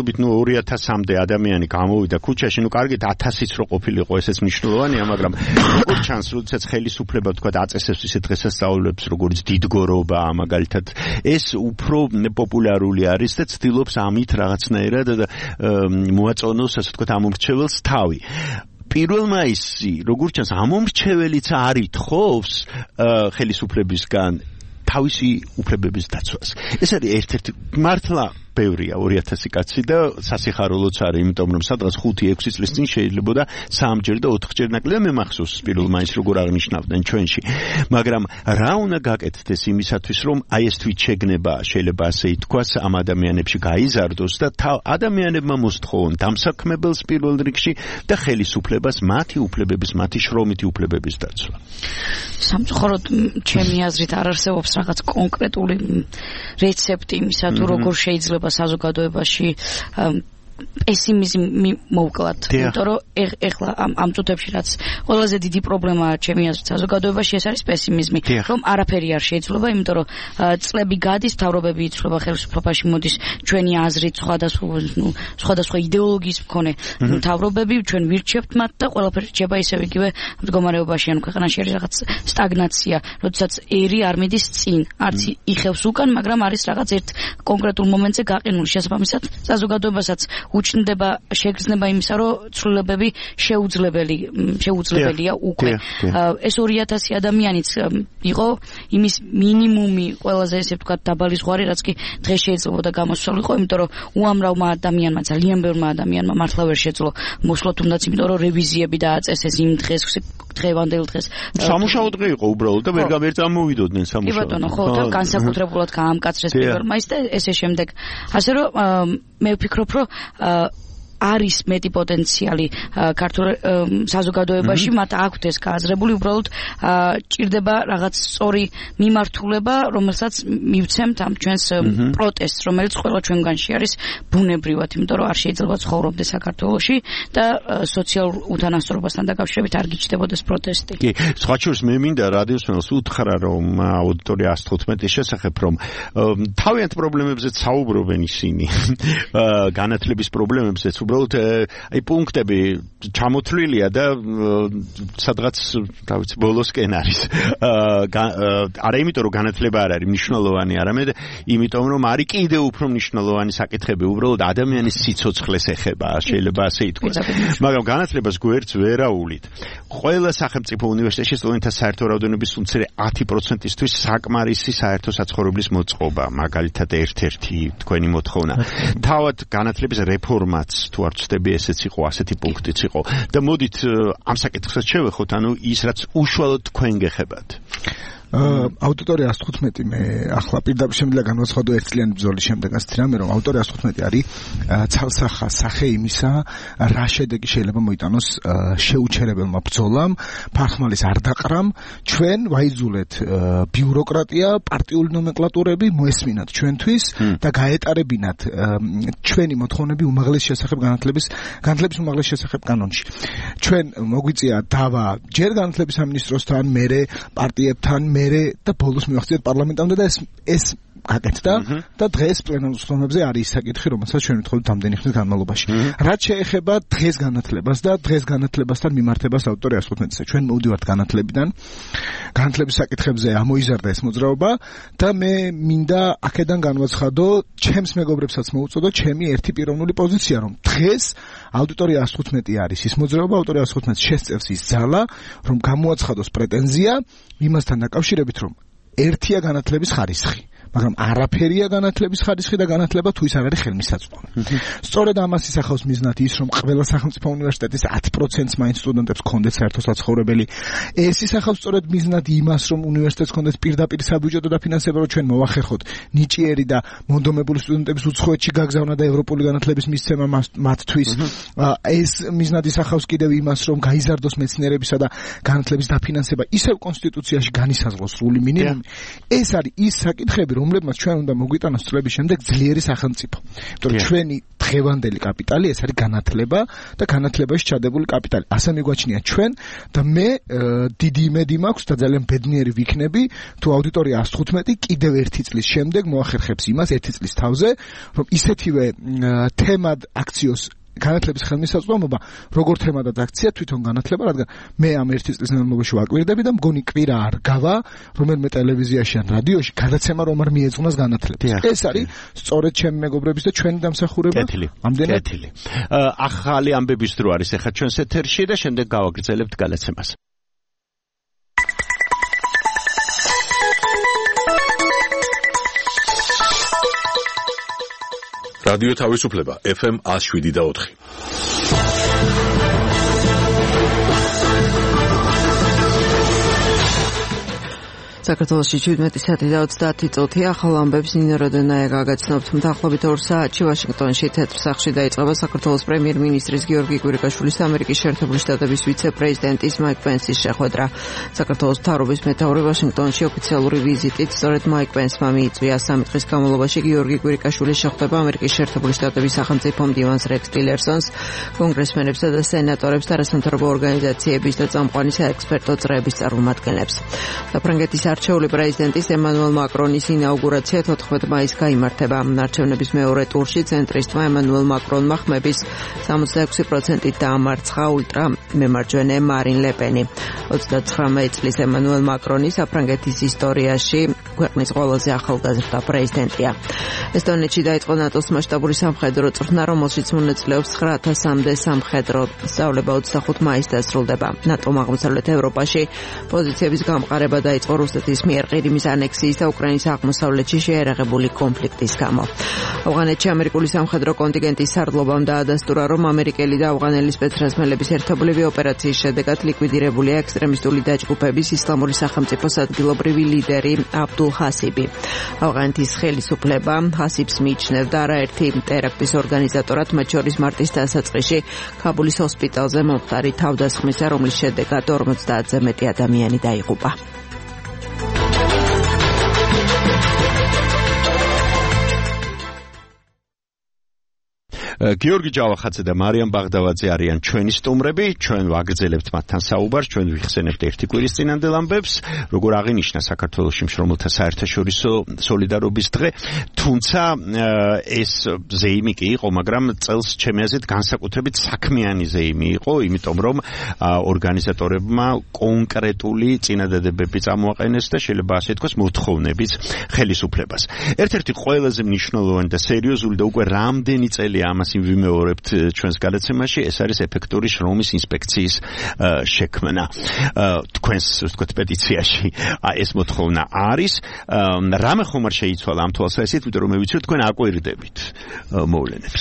დაახლოებით ნუ ორი ათასამდე ადამიანი გამოვიდა ქუჩაში, ნუ კარგით ათასიც რო ყოფილიყო, ესეც მნიშვნელოვანია, მაგრამ როგორ ჩანს, როდესაც ხელისუფლება თქვა აწესებს ისეთ დღესასწაულებს, როგორც დიდგორობა, მაგალითად, ეს უფრო პოპულარული არის და ცდილობს ამით რაღაცნაირად მოაწონოს, ასე ვთქვათ, ამომრჩეველს თავი. პირველ მაისი, როგორც ჩანს, ამომრჩეველიც არ ითხოვს ხელისუფლებისგან თავისი უფლებების დაცვას. ეს არის ერთ-ერთი მართლა ბევრია ორი ათასი კაცი და სასიხარულოც არის, იმიტომ რომ სადღაც ხუთი ექვსი წლის წინ შეიძლებოდა სამჯერ და ოთხჯერ ნაკლია მე მახსოვს პირველ მაისს როგორ აღნიშნავდნენ ჩვენში. მაგრამ რა უნდა გაკეთდეს იმისათვის, რომ აი ეს თვითშეგნება შეიძლება ასე ითქვას ამ ადამიანებში გაიზარდოს და ადამიანებმა მოსთხოვონ დამსაქმებელს პირველ რიგში და ხელისუფლებას მათი უფლებების, მათი შრომითი უფლებების დაცვა.
სამწუხაროდ ჩემი აზრით არ არსებობს რაღაც კონკრეტული რეცეპტი იმისა, თუ როგორ შეიძლება საზოგადოებაში პესიმიზმი მოვკლათ, იმიტომ რომ ეხლა ამ წუთებში რაც ყველაზე დიდი პრობლემაა ჩემი აზრით საზოგადოებაში, ეს არის პესიმიზმი, რომ არაფერი არ შეიძლება, იმიტომ რომ წლები გადის, მთავრობები იცვლება, ხელისუფლებაში მოდის ჩვენი აზრით სხვადასხვა, ნუ სხვადასხვა იდეოლოგიის მქონე მთავრობები, ჩვენ ვირჩევთ მათ და ყველაფერი რჩება ისევ იგივე მდგომარეობაში, ანუ ქვეყანაში არის რაღაც სტაგნაცია, როდესაც ერი არ მიდის წინ, არც იხევს უკან, მაგრამ არის რაღაც ერთ კონკრეტულ მომენტზე გაყინული, შესაბამისად საზოგადოებასაც უჩნდება შეგრძნება იმისა, რომ ცვლილებები შეუძლებელი შეუძლებელია უკვე. ეს ორი ათასი ადამიანიც იყო იმის მინიმუმი, ყველაზე ესე ვთქვათ დაბალი ზღვარი, რაც კი დღეს შეიძლებოდა გამოსვლილიყო, იმიტომ რომ უამრავმა ადამიანმა, ძალიან ბევრმა ადამიანმა მართლა ვერ შეძლო მოსვლა, თუნდაც იმიტომ რომ რევიზიები დააწესეს იმ დღეს, დღევანდელ დღეს.
სამუშაო დღე იყო უბრალოდ და ვერ ვერ წამოვიდოდნენ სამუშაო.
კი ბატონო, ხო, და განსაკუთრებულად გაამკაცრეს პირველ მაისს და ესე შემდეგ. ასე რომ მე ვფიქრობ, რომ არის მეტი პოტენციალი ქართულ საზოგადოებაში, მათ აქვთ ეს გააზრებული, უბრალოდ ჭირდება რაღაც სწორი მიმართულება, რომელსაც მივცემთ ამ ჩვენს პროტესტს, რომელიც ყველა ჩვენგანში არის ბუნებრივად, იმიტომ რომ არ შეიძლება ცხოვრობდეს საქართველოში და სოციალურ უთანასწორობასთან დაკავშირებით არ გიჩნდებოდეს პროტესტი.
კი, სხვა შორის მე მინდა რადიოსმენელს უთხრა, რომ აუდიტორია εκατს თხუთმეტის შესახებ, რომ თავიანთ პრობლემებზე საუბრობენ ისინი, განათლების პრობლემებზეც უბრალოდ აი პუნქტები ჩამოთვლილია და სადღაც თავის ბოლოსკენ არის. არა იმიტომ რომ განათლება არ არის მნიშვნელოვანი, არამედ იმიტომ რომ არის კიდევ უფრო მნიშვნელოვანი საკითხები, უბრალოდ ადამიანის სიცოცხლეს ეხება, შეიძლება ასე ითქვას. მაგრამ განათლებას გვერდს ვერაულით. ყველა სახელმწიფო უნივერსიტეტში სტუდენტთა საერთო რაოდენობის უმცირე ათი პროცენტისთვის საკმარისი საერთო საცხოვრებლის მოწყობა, მაგალითად ერთ-ერთი თქვენი მოთხოვნა. თავად განათლების რეფორმაც თუ არ ვწდები ესეც იყო, ასეთი პუნქტიც იყო და მოდით ამ საკითხსაც შევეხოთ, ანუ ის რაც უშუალოდ თქვენ გეხებათ.
აუდიტორია εκατს თხუთმეტი მე ახლა პირდაპირ შემიძლია განვაცხადო ერთწლიანი ბრძოლის შემდეგ ასეთი რამე, რომ აუდიტორია εκατს თხუთმეტი არის ცალსახა სახე იმისა, რა შედეგი შეიძლება მოიტანოს შეუჩერებელმა ბრძოლამ, ფარხმალის არ დაყრამ, ჩვენ ვაიძულეთ ბიუროკრატია, პარტიული ნომენკლატურები მოესმინათ ჩვენთვის და გაეტარებინათ ჩვენი მოთხოვნები უმაღლეს შესახებ განათლების განათლების უმაღლეს შესახებ კანონში. ჩვენ მოგვიწია დავა ჯერ განათლების სამინისტროსთან, მერე პარტიებთან, მერე და ბოლოს მივახციეთ პარლამენტამდე და ეს ეს გაკეთდა და დღეს პლენარულ სხდომებზე არის საკითხი, რომელსაც ჩვენ ვთხოვთ ამდენი ხნის განმავლობაში. რაც შეეხება დღეს განათლებას და დღეს განათლებასთან მიმართებას აუდიტორია εκατს თხუთმეტისა, ჩვენ მოვდივართ განათლებიდან. განათლების საკითხებზე ამოიზარდა ეს მოძრაობა და მე მინდა აქედან განვაცხადო, ჩემს მეგობრებსაც მოუწოდო ჩემი ერთი პიროვნული პოზიცია, რომ დღეს აუდიტორია εκατს თხუთმეტი არის ის მოძრაობა, აუდიტორია εκατს თხუთმეტს შესწევს ის ძალა, რომ გამოაცხადოს პრეტენზია იმასთან დაკავშირებით, რომ ერთია განათლების ხარისხი, მაგრამ არაფერია განათლების ხარისხი და განათლება თუ ის არ არის ხელმისაწვდომი. სწორედ ამას ისახავს მიზნად ის, რომ ყველა სახელმწიფო უნივერსიტეტის ათი პროცენტს მაინც სტუდენტებს ჰქონდეს საერთო საცხოვრებელი. ეს ისახავს სწორედ მიზნად იმას, რომ უნივერსიტეტს ჰქონდეს პირდაპირ საბიუჯეტო დაფინანსება, რომ ჩვენ მოვახერხოთ ნიჭიერი და მონდომებული სტუდენტების უცხოეთში გაგზავნა და ევროპული განათლების მისცემა მათთვის. ეს მიზნად ისახავს კიდევ იმას, რომ გაიზარდოს მეცნიერებისა და განათლების დაფინანსება ისევ კონსტიტუციაში განისაზღვროს სრული მინიმუმი. ეს არის ის საკითხები, რომლებმაც ჩვენ უნდა მოგვიტანოს წლების შემდეგ ძლიერი სახელმწიფო. იმიტომ რომ ჩვენი დღევანდელი კაპიტალი ეს არის განათლება და განათლებაში ჩადებული კაპიტალი. ასე მიგვაჩნია ჩვენ და მე დიდი იმედი მაქვს და ძალიან ბედნიერი ვიქნები თუ აუდიტორია ას თხუთმეტი კიდევ ერთი წლის შემდეგ მოახერხებს იმას ერთი წლის თავზე, რომ ისეთივე თემად აქციოს განათლების ხელმისაწვდომობა, როგორ თემადაც აქცია თვითონ განათლება, რადგან მე ამ ერთი წლის განმავლობაში ვაკვირდები და მგონი კვირა არ გავა, რომელიმე ტელევიზიაში ან რადიოში გადაცემა რომ არ მიეძღვნას განათლებას. ეს არის სწორედ ჩემი მეგობრების და ჩვენი დამსახურება. ამდენად
კეთილი. ახალი ამბების დრო არის ახლა ჩვენს ეთერში და შემდეგ გავაგრძელებთ გადაცემას.
რადიო თავისუფლება ეფ ემ one oh seven და four.
საქართველოში შვიდმეტი საათი და ოცდაათი წუთი ახალ ამბებს ნინო როდენაია გაგაცნობთ. მთახლობით ორ საათში ვაშინგტონში თეთრ სახლში დაიწყება საქართველოს პრემიერ-მინისტრის გიორგი კვირიკაშვილის ამერიკის შეერთებული შტატების ვიცე-პრეზიდენტის მაიკ პენსის შეხვედრა. საქართველოს მთავრობის მეთაური ვაშინგტონში ოფიციალური ვიზიტით სწორედ მაიკ პენსმა მიიწვია. სამი დღის განმავლობაში გიორგი კვირიკაშვილის შეხვდება ამერიკის შეერთებული შტატების სახელმწიფო მდივანს რექს ტილერსონს, კონგრესმენებსა და სენატორებს და არასამთავრობო ორგანიზაციების და წამყვანი საექსპერტო წრეების წარმომადგენლებს. საფრანგეთის არჩეული პრეზიდენტის ემანუელ მაკრონის ინაუგურაცია თოთხმეტ მაისს გაიმართება. არჩევნების მეორე ტურში ცენტრისტმა ემანუელ მაკრონმა ხმების სამოცდაექვსი პროცენტით დაამარცხა ულტრა მემარჯვენე მარინ ლე-პენი. ოცდაცხრამეტ წლის ემანუელ მაკრონი საფრანგეთის ისტორიაში ქვეყნის ყველაზე ახალგაზრდა პრეზიდენტია. ესტონეთში დაიწყო ნატოს მასშტაბური სამხედრო წვრთნა, რომელშიც მონაწილეობს ცხრა ათასამდე სამხედრო სწავლება ოცდახუთ მაისს დასრულდება. ნატომ აღმოსავლეთ ევროპაში პოზიციების გამყარება დაიწყო რუსეთის მიერ ყირიმის ანექსიის და უკრაინის აღმოსავლეთში შეერაღებული კონფლიქტის გამო. ავღანეთში ამერიკული სამხედრო კონტინგენტის სარდლობამ დაადასტურა, რომ ამერიკელი და ავღანელი სპეცრაზმელების ერთობლივი ოპერაციის შედეგად ლიკვიდირებულია ექსტრემისტული დაჯგუფების ისლამური სახელმწიფოს ადგილობრივი ლიდერი აბდულ ჰასიბი. ავღანეთის ხელისუფლება ჰასიბს მიიჩნევდა არაერთი ტერაქტის ორგანიზატორად, მათ შორის მარტის დასაწყისში ქაბულის ჰოსპიტალზე მომხდარი თავდასხმისა, რომლის შედეგად ორმოცდაათზე მეტი ადამიანი დაიღუპა.
გიორგი ჯავახაძე და მარიამ ბაღდავაძე არიან ჩვენი სტუმრები. ჩვენ ვაგრძელებთ მათთან საუბარს, ჩვენ ვიხსენებთ ერთი კვირის წინანდელ ამბებს, როგორ აღინიშნა საქართველოში მშრომელთა საერთაშორისო სოლიდარობის დღე. თუმცა ეს ზეიმი კი იყო, მაგრამ წელს ჩემი აზრით განსაკუთრებით საქმიანი ზეიმი იყო, იმიტომ რომ ორგანიზატორებმა კონკრეტული წინადადებები წამოაყენეს და შეიძლება ასე თქვას მოთხოვნებიც ხელისუფლებას. ერთ-ერთი ყველაზე მნიშვნელოვანი და სერიოზული და უკვე რამდენი წელია ამას ვიმეორებთ ჩვენს გადაცემაში, ეს არის ეფექტური შრომის ინსპექციის შექმნა. თქვენს ვთქვათ პეტიციაში ეს მოთხოვნა არის. რამე ხომ არ შეიცვალა ამ თვალსაზრისით, იმიტომ რომ მე ვიცი თქვენ აკვირდებით მოვლენებს.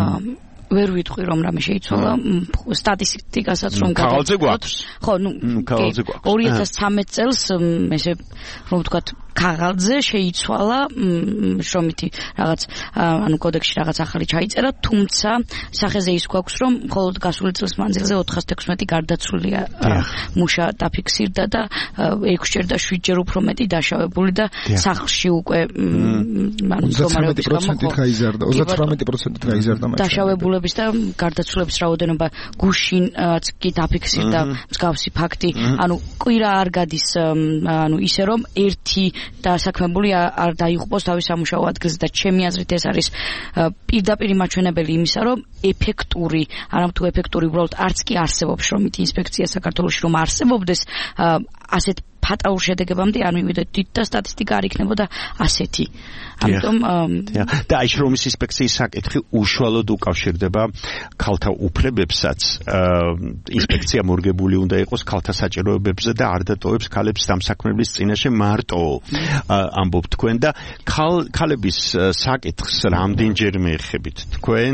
ვერ ვიტყვი რომ რამე შეიცვალა, სტატისტიკასაც რომ
ქაღალდზე გვაქვს.
ხო, ნუ
ქაღალდზე გვაქვს.
ორი ათას ცხრამეტ წელს ესე რომ ვთქვათ ქაღალდზე შეიცვალა შრომითი რაღაც ანუ კოდექსში რაღაც ახალი ჩაიწერა, თუმცა სახეზე ის გვაქვს რომ მხოლოდ გასული წლის მანძილზე ოთხას თექვსმეტი გარდაცვლილია მუშა დაფიქსირდა და ექვსჯერ და შვიდჯერ უფრო მეტი დაშავებული და სახლში უკვე ანუ
ოცდათვრამეტი პროცენტით გაიზარდა, ოცდათვრამეტი პროცენტით გაიზარდა
დაშავებულების და გარდაცვლების რაოდენობა გუშინაც კი დაფიქსირდა მსგავსი ფაქტი. ანუ კვირა არ გადის ანუ ისე რომ ერთი და საქმებული არ დაიღუპოს თავის სამუშაო ადგილზე და ჩემი აზრით ეს არის პირდაპირ მაჩვენებელი იმისა, რომ ეფექტური, არამთუ ეფექტური უბრალოდ არც კი არსებობს შრომითი ინსპექცია საქართველოში, რომ არსებობდეს ასეთ ფატალურ შედეგებამდე არ მივიდეთ დიდ და სტატისტიკა არ იქნებოდა ასეთი. ამიტომ
და აი შრომის ინსპექციის საკითხი უშუალოდ უკავშირდება ქალთა უფლებებსაც. ინსპექცია მორგებული უნდა იყოს ქალთა საჭიროებებზე და არ დატოვებს ქალებს დამსაქმებლის წინაშე მარტო ამბობ თქვენ და ქალების საკითხს რამდენჯერმე ეხებით თქვენ,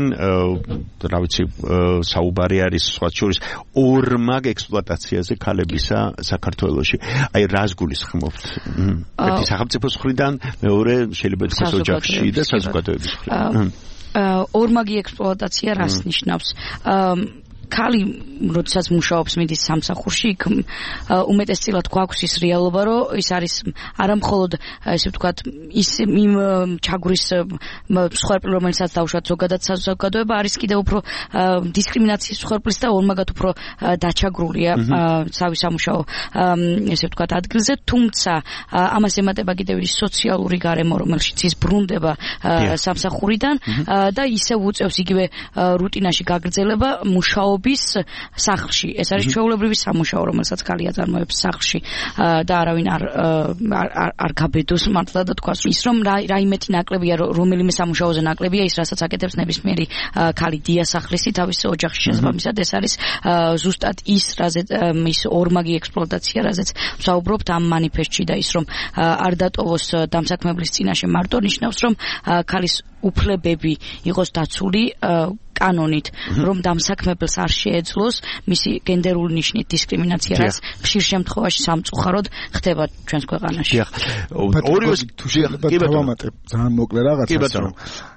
რა ვიცი, საუბარი არის სხვა შორის ორმაგ ექსპლუატაციაზე ქალებისა საქართველოში. აი რას გულისხმობთ? ერთი სახელმწიფოს მხრიდან, მეორე შეიძლება თქვას ოჯახში და საზოგადოების მხრიდან.
ორმაგი ექსპლუატაცია რას ნიშნავს? ქალი როდესაც მუშაობს მიდის სამსახურში, იქ უმეტესწილად გვაქვს ის რეალობა, რომ ის არის არა მხოლოდ ესე ვთქვათ ის იმ ჩაგვრის მსხვერპლი, რომელსაც დაუშვათ ზოგადად საზოგადოება, არის კიდევ უფრო დისკრიმინაციის მსხვერპლის და ორმაგად უფრო დაჩაგრულია თავი სამუშაო ესე ვთქვათ ადგილზე, თუმცა ამას ემატება კიდევ ის სოციალური გარემო, რომელშიც ის ბრუნდება სამსახურიდან და ისევ უწევს იგივე რუტინაში გაგრძელება მუშაობის სახლში. ეს არის ჩვეულებრივი სამუშაო, რომელსაც ქალი აწარმოებს სახლში და არავინ არ არ გაბედოს მართლა და თქვას ის რომ რაიმეთი ნაკლებია, რომელიმე სამუშაოზე ნაკლებია ის, რასაც აკეთებს ნებისმიერი ქალი დიასახლისი თავის ოჯახში. შესაბამისად ეს არის ზუსტად ის, რაზეც ის ორმაგი ექსპლუატაცია, რაზეც ვსაუბრობთ ამ მანიფესტში და ის რომ არ დატოვოს დამსაქმებლის წინაშე მარტო ნიშნავს, რომ ქალის უფლებები იყოს დაცული კანონით, რომ დამსაქმებელს არ შეეძლოს მისი გენდერული ნიშნით დისკრიმინაცია, რაც ხშირ შემთხვევაში სამწუხაროდ ხდება ჩვენს ქვეყანაში.
ორივე თუ შეიძლება დავამატებ ძალიან მოკლე რაღაცას, რომ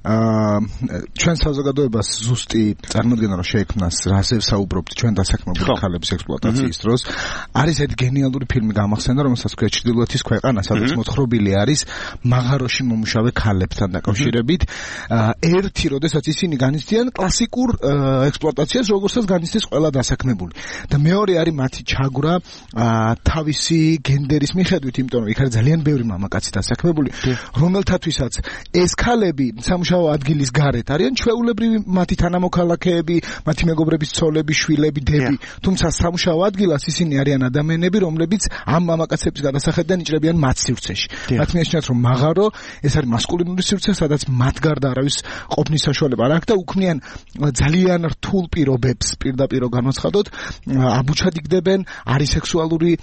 ჩვენ საზოგადოებას ზუსტი წარმოდგენა რომ შეექმნას, რაზე ვსაუბრობთ ჩვენ დასაქმებული ქალების ექსპლუატაციის დროს, არის ერთ გენიალური ფილმი გამახსენდა, რომელსაც ქვია ჩრდილოეთის ქვეყანა, სადაც მოთხრობილი არის მაღაროში მომუშავე ქალებთან დაკავშირებით. ერთი, როდესაც ისინი განიცდიან კლასიკურ ექსპლუატაციას, როგორცაც განიცდის ყველა დასაქმებული. და მეორე არის მათი ჩაგვრა თავისი გენდერის მიხედვით, იმიტომ რომ იქ არის ძალიან ბევრი მამაკაცი დასაქმებული, რომელთათვისაც ეს ქალები სამუშაო ადგილის გარეთ არიან ჩვეულებრივი მათი თანამოქალაქეები, მათი მეგობრების ცოლები, შვილები, დები, თუმცა სამუშაო ადგილას ისინი არიან ადამიანები, რომლებიც ამ მამაკაცების გადასახედიდან იჭრებიან მათ სივრცეში. მათ მიაჩნიათ, რომ მაღარო ეს არის მასკულინური სივრცე, სადაც მათ გარდა არავის ყოფნის საშუალება არ აქვს და უქმნიან ძალიან რთულ პირობებს, პირდაპირ განვაცხადოთ, აბუჩადიგდებენ, არის სექსუალური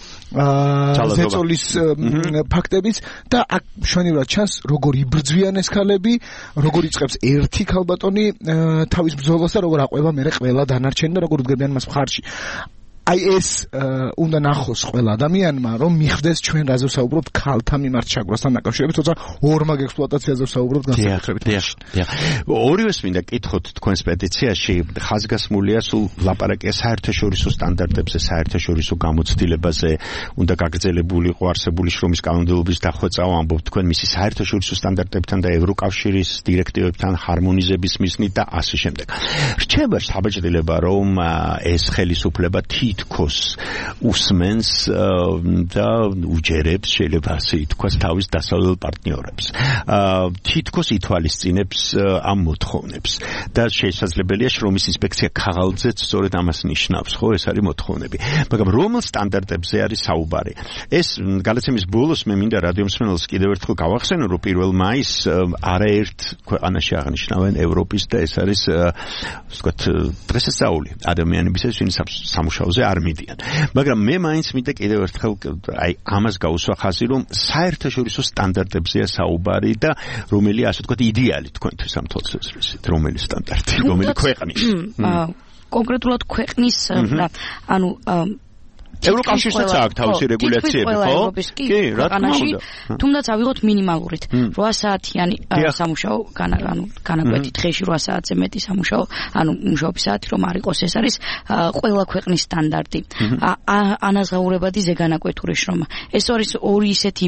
ზეწოლის ფაქტებიც და აქ მშვენივრად ჩანს, როგორ იბრძვიან ეს ქალები, როგორ იწყებს ერთი ქალბატონი თავის ბრძოლას და როგორ აყვება მერე ყველა დანარჩენი და როგორ უდგებიან მას მხარში. აი ეს უნდა ნახოს ყველა ადამიანმა, რომ მიხვდეს ჩვენ რაზე ვსაუბრობთ ქალთა მიმართ ჩაგვრასთან დაკავშირებით, თორსა ორმაგ ექსპლუატაციაზე ვსაუბრობთ განსაკუთრებით.
დიახ. ორივეს მინდა კითხოთ თქვენს პეტიციაში, ხაზგასმულია სულ ლაპარაკია საერთაშორისო სტანდარტებზე, საერთაშორისო გამოცდილებაზე, უნდა გაგრძელებულიყო არსებული შრომის კანონმდებლობის დახვეწა, ამბობთ თქვენ მისი საერთაშორისო სტანდარტებთან და ევროკავშირის დირექტივებთან ჰარმონიზების მიზნით და ასე შემდეგ. რჩება საბჭოდება, რომ ეს ხელისუფლება თითქოს უსმენს და უჯერებს, შეიძლება ასე ითქვას, თავის დასავლელ პარტნიორებს. თითქოს ითვალისწინებს ამ მოთხოვნებს და შესაძლებელია შრომის ინსპექცია ქაღალდზეც სწორედ ამას ნიშნავს, ხო, ეს არის მოთხოვნები. მაგრამ რომელ სტანდარტებზე არის საუბარი? ეს გადაცემის ბოლოს მე მინდა რადიო მსმენელს კიდევ ერთხელ გავახსენო, რომ პირველ მაისს არაერთ ქვეყანაში აღნიშნავენ ევროპის და ეს არის ასე ვთქვათ დღესასწაული ადამიანებისთვის, ვინც სამუშაოზე არ მიდიან. მაგრამ მე მაინც მინდა კიდევ ერთხელ აი ამას გაუსვა ხაზი, რომ საერთაშორისო სტანდარტებზეა საუბარი და რომელი ასე ვთქვათ იდეალი თქვენთვის ამ თვალსაზრისით, რომელი სტანდარტი, რომელი ქვეყნის?
კონკრეტულად ქვეყნის, ანუ
ევროკავშირსაც აქვს თავისი რეგულაციები, ხო?
კი, რა თქმა უნდა. თუმცა ავიღოთ მინიმალურით. რვა საათიანი სამუშაო, ანუ განაკვეთი დღეში რვა საათზე მეტი სამუშაო, ანუ მუშაობის საათი რომ არ იყოს, ეს არის ყველა ქვეყნის სტანდარტი. ანაზღაურებადი ზეგანაკვეთური შრომა. ეს არის ორი ისეთი,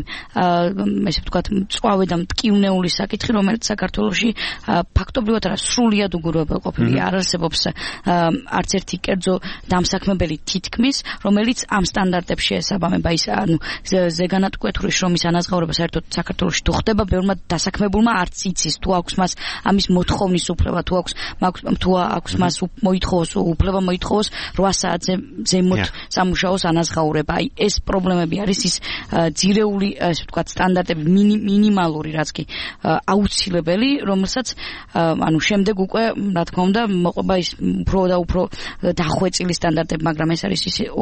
ესე ვთქვათ, მწვავე და მტკივნეული საკითხი, რომელიც საქართველოში ფაქტობრივად არა სრულიად უგურვებელყოფილი. არ არსებობს არც ერთი კერძო დამსაქმებელი თითქმის, რომელიც ამ სტანდარტებს შეესაბამება. ის ანუ ზეგანატკვეთური შრომის ანაზღაურება საერთოდ საქართველოში თუ ხდება, ბევრმა დასაქმებულმა არც იცის თუ აქვს მას ამის მოთხოვნის უფლება, თუ აქვს თუ აქვს მას მოითხოვოს უფლება მოითხოვოს რვა საათზე ზემოთ სამუშაოს ანაზღაურება. აი ეს პრობლემები არის, ის ძირეული ასე ვთქვათ სტანდარტები, მინიმალური, რაც კი აუცილებელი, რომელსაც ანუ შემდეგ უკვე რა თქმა უნდა მოყვება ის უფრო და უფრო დახვეწილი სტანდარტები, მაგრამ ეს არის ის ორი დებულება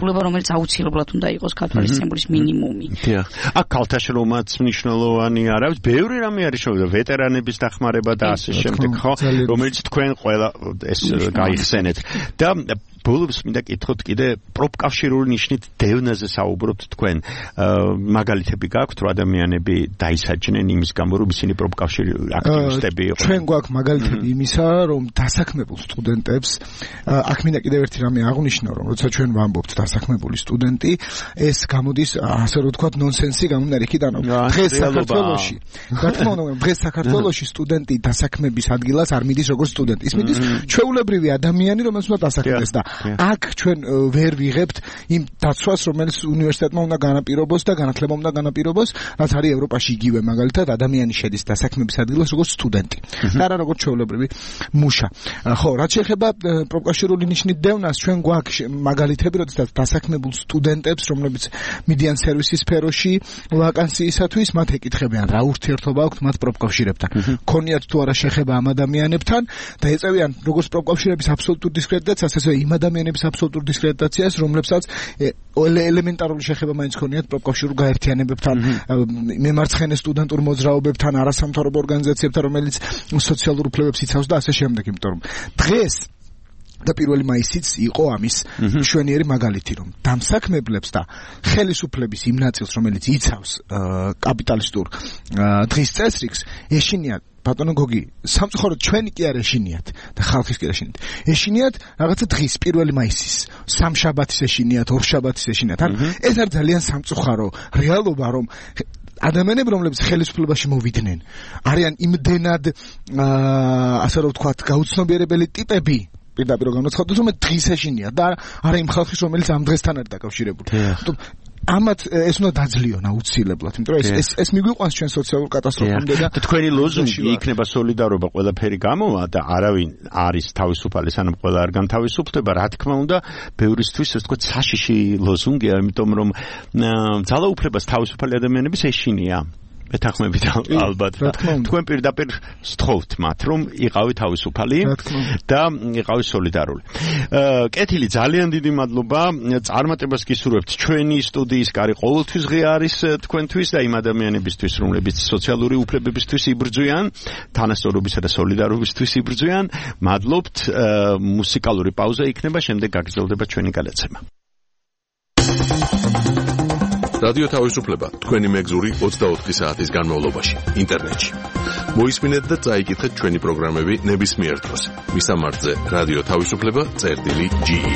დაწესებულება, რომელიც აუცილებლად უნდა იყოს გათვალისწინებულის მინიმუმი.
დიახ. აქ ქალთა შრომაც მნიშვნელოვანი არ არის. ბევრი რამე არის შევიდა ვეტერანების დახმარება და ასე შემდეგ, ხო? რომელიც თქვენ ყველა ეს გაიხსენეთ. და ბოლოს მინდა კითხოთ კიდე პროფკავშირული ნიშნით დევნაზე საუბრობთ თქვენ. მაგალითები გაქვთ, რომ ადამიანები დაისაჯნენ იმის გამო, რომ ისინი პროფკავშირული აქტივისტები იყვნენ.
ჩვენ გვაქვს მაგალითები იმისა, რომ დასაქმებულ სტუდენტებს აქ მინდა კიდევ ერთი რამე აღვნიშნო, რომ როცა ჩვენ ვამბობთ დასაქმებული სტუდენტი, ეს გამოდის ასე რომ ვთქვათ ნონსენსი გამომდინარე იქიდან, რომ დღეს საქართველოში, რა თქმა უნდა, დღეს საქართველოში სტუდენტი დასაქმების ადგილას არ მიდის როგორც სტუდენტი. ის მიდის ჩვეულებრივი ადამიანი, რომელსაც უნდა დასაქმდეს და აქ ჩვენ ვერ ვიღებთ იმ დაცვას, რომელიც უნივერსიტეტმა უნდა განაპირობოს და განათლება უნდა განაპირობოს, რაც არის ევროპაში იგივე მაგალითად ადამიანი შედის დასაქმების ადგილას როგორც სტუდენტი. და არა როგორც ჩვეულებრივი მუშა. ხო, რაც შეეხება პროფკავშირული ნიშნით დევნას, ჩვენ გვაქვს მაგალითები, როდესაც დასაქმებულ სტუდენტებს, რომლებიც მიდიან სერვისის სფეროში ვაკანსიისათვის, მათ ეკითხებიან, რა ურთიერთობა აქვთ მათ პროფკავშირებთან. ქონიათ თუ არა შეხება ამ ადამიანებთან და ეწევიან როგორც პროფკავშირების აბსოლუტურ დისკრედიტაციას, ასევე იმ ადამიანების აბსოლუტურ დისკრედიტაციას, რომლებსაც ელემენტარული შეხება მაინც ქონიათ პროფკავშირულ გაერთიანებებთან, მემარცხენე სტუდენტურ მოძრაობებთან, არასამთავრობო ორგანიზაციებთან, რომელიც სოციალურ უფლებებს იცავს და ასე შემდეგ, იმიტომ რომ დღეს და პირველი მაისიც იყო ამის მშვენიერი მაგალითი, რომ დამსაქმებლებს და ხელისუფლების იმ ნაწილს, რომელიც იცავს კაპიტალისტურ დღის წესრიგს, ეშინიათ ბატონო გოგი, სამწუხაროდ ჩვენი კი არ ეშინიათ და ხალხის კი არ ეშინიათ. ეშინიათ რაღაცა დღის პირველი მაისის, სამშაბათის ეშინიათ, ორშაბათის ეშინიათ. ან ეს არის ძალიან სამწუხარო რეალობა, რომ ადამიანები, რომლებიც ხელისუფლებაში მოვიდნენ, არიან იმდენად ასე რომ ვთქვათ, გაუცნობიერებელი ტიპები, პირდაპირ განაცხადოს, რომ დღის ეშინიათ და არა იმ ხალხის, რომელიც ამ დღესთან არის დაკავშირებული. ამათ ეს უნდა დაძლიონ აუცილებლად, იმიტომ რომ ეს ეს მიგვიყვანს ჩვენ სოციალურ კატასტროფამდე და
თქვენი ლოზუნგი იქნება солиდარობა ყველაფერი გამოვა და არავინ არის თავისუფალი, სანამ ყველა არ განთავისუფლდება, რა თქმა უნდა, ბევრისთვის ეს თქვა საშიში ლოზუნგია, იმიტომ რომ ძალაუფლებას თავისუფალი ადამიანების ეშინია. მეთანხმებით ალბათ თქვენ პირდაპირ სთხოვთ მათ, რომ იყავით თავისუფალი და იყავით солиდარული. კეთილი, ძალიან დიდი მადლობა. წარმატებას გისურვებთ ჩვენი სტუდიის კარი ყოველთვის ღია არის თქვენთვის და იმ ადამიანებისთვის, რომლებიც სოციალური უფლებებისთვის იბრძვიან, თანასწორობისა და солиდარობისთვის იბრძვიან. მადლობთ. მუსიკალური პაუზა იქნება, შემდეგ გაგრძელდება ჩვენი გადაცემა.
რადიო თავისუფლება თქვენი მეგზური ოცდაოთხი საათის განმავლობაში ინტერნეტში. მოისმინეთ და წაიკითხეთ ჩვენი პროგრამები ნებისმიერ დროს. მისამართზე რადიო თავისუფლება წერტილი ჯი ი.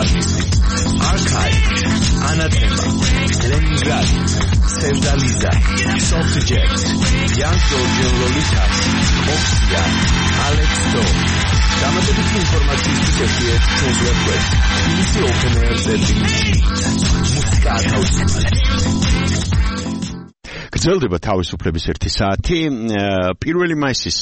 Artist, Archive, Anathema, Leningrad, Sevdaliza, Softjet, Young Georgian Lolitas, Oxia, Alex Do. დამატებითი ინფორმაციისთვის ერთიეთ ჩვენს ვებგვერდს ისი open air service მუსიკა თავისუფლად
გრძელდება თავისუფლების ერთი საათი. პირველი მაისის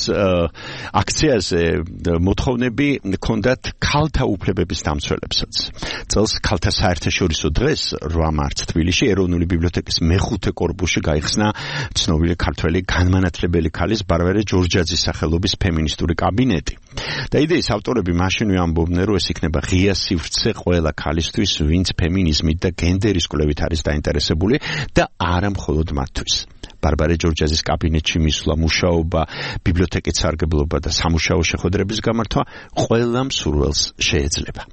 აქციაზე მოთხოვნები ჰქონდათ ქალთა უფლებების დამცველებსაც. წელს ქალთა საერთაშორისო დღეს რვა მარტს თბილისში ეროვნული ბიბლიოთეკის მეხუთე კორპუსში გაიხსნა ცნობილი ქართველი განმანათლებელი ქალის ბარბარე ჯორჯაძის სახელობის ფემინისტური კაბინეტი. და იდეის ავტორები მაშინვე ამბობდნენ, რომ ეს იქნება ღია სივრცე ყველა ქალისთვის, ვინც ფემინიზმით და გენდერის კვლევით არის დაინტერესებული და არა მხოლოდ მათთვის. ბარბარე ჯორჯაძის კაბინეტში მისვლა, მუშაობა, ბიბლიოთეკის სარგებლობა და სამუშაო შეხვედრების გამართვა ყველა მსურველს შეეძლება.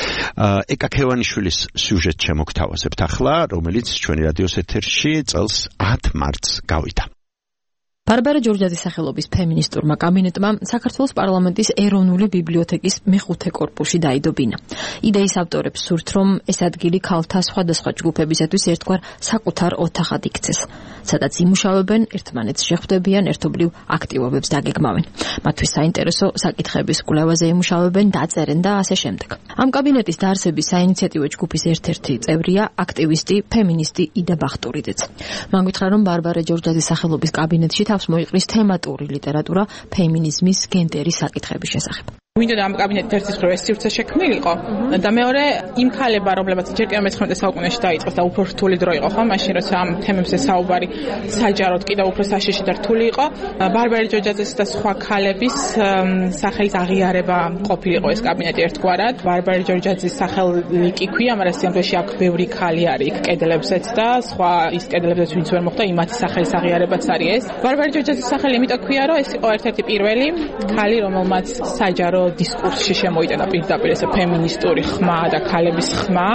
ეკა ქევანიშვილის სიუჟეტ შემოგთავაზებთ ახლა, რომელიც ჩვენი რადიოს ეთერში წელს ათ მარტს გავიდა.
ბარბარე ჯორჯაძის სახელობის ფემინისტურმა კაბინეტმა საქართველოს პარლამენტის ეროვნული ბიბლიოთეკის მეხუთე კორპუსში დაიდობინა. იდეის ავტორებს სურთ, რომ ეს ადგილი ქალთა სხვადასხვა ჯგუფებისათვის ერთგვარ საკუთარ ოთახად იქცეს, სადაც იმუშავებენ, ერთმანეთს შეხვდებიან, ერთობლივ აქტივობებს დაგეგმავენ. მათთვის საინტერესო საკითხების კვლევაზე იმუშავებენ, დაწერენ და ასე შემდეგ. ამ კაბინეტის დაარსების საინიციატივო ჯგუფის ერთ-ერთი წევრია აქტივისტი, ფემინისტი იდა ბახტურიძეც. მან გითხრა, რომ ბარბარე ჯორჯაძის სახელობის კაბინეტში თავს მოიყრის თემატური ლიტერატურა ფემინიზმის, გენდერის საკითხების შესახებ.
მინდოდა ამ კაბინეტით ერთის მხრივ ეს სივრცე შექმნილიყო და მეორე იმ ქალებმა, რომლებაც ჯერ კიდევ მეცხრამეტე საუკუნეში დაიწყეს და უფრო რთული დრო იყო, ხო, მაშინ როცა ამ თემებზე საუბარი საჯაროდ კიდევ უფრო საშიში და რთული იყო, ბარბარე ჯორჯაძის და სხვა ქალების სახელის აღიარება ყოფილიყო ეს კაბინეტი ერთგვარად. ბარბარე ჯორჯაძის სახელი კი ქვია, მაგრამ სიამოვნებაში აქ ბევრი ქალი არის იქ კედლებზეც და სხვა ის კედლებზეც ვინც ვერ მოხდა, იმათი სახელის აღიარებაც არის ეს. ბარბარე ჯორჯაძის სახელი იმიტომ ქვია, რომ ეს იყო ერთ-ერთი პირველი ქალი, რომელმაც საჯარო დისკურსში შემოიტანა პირდაპირ ეს ფემინისტური ხმა და ქალების ხმა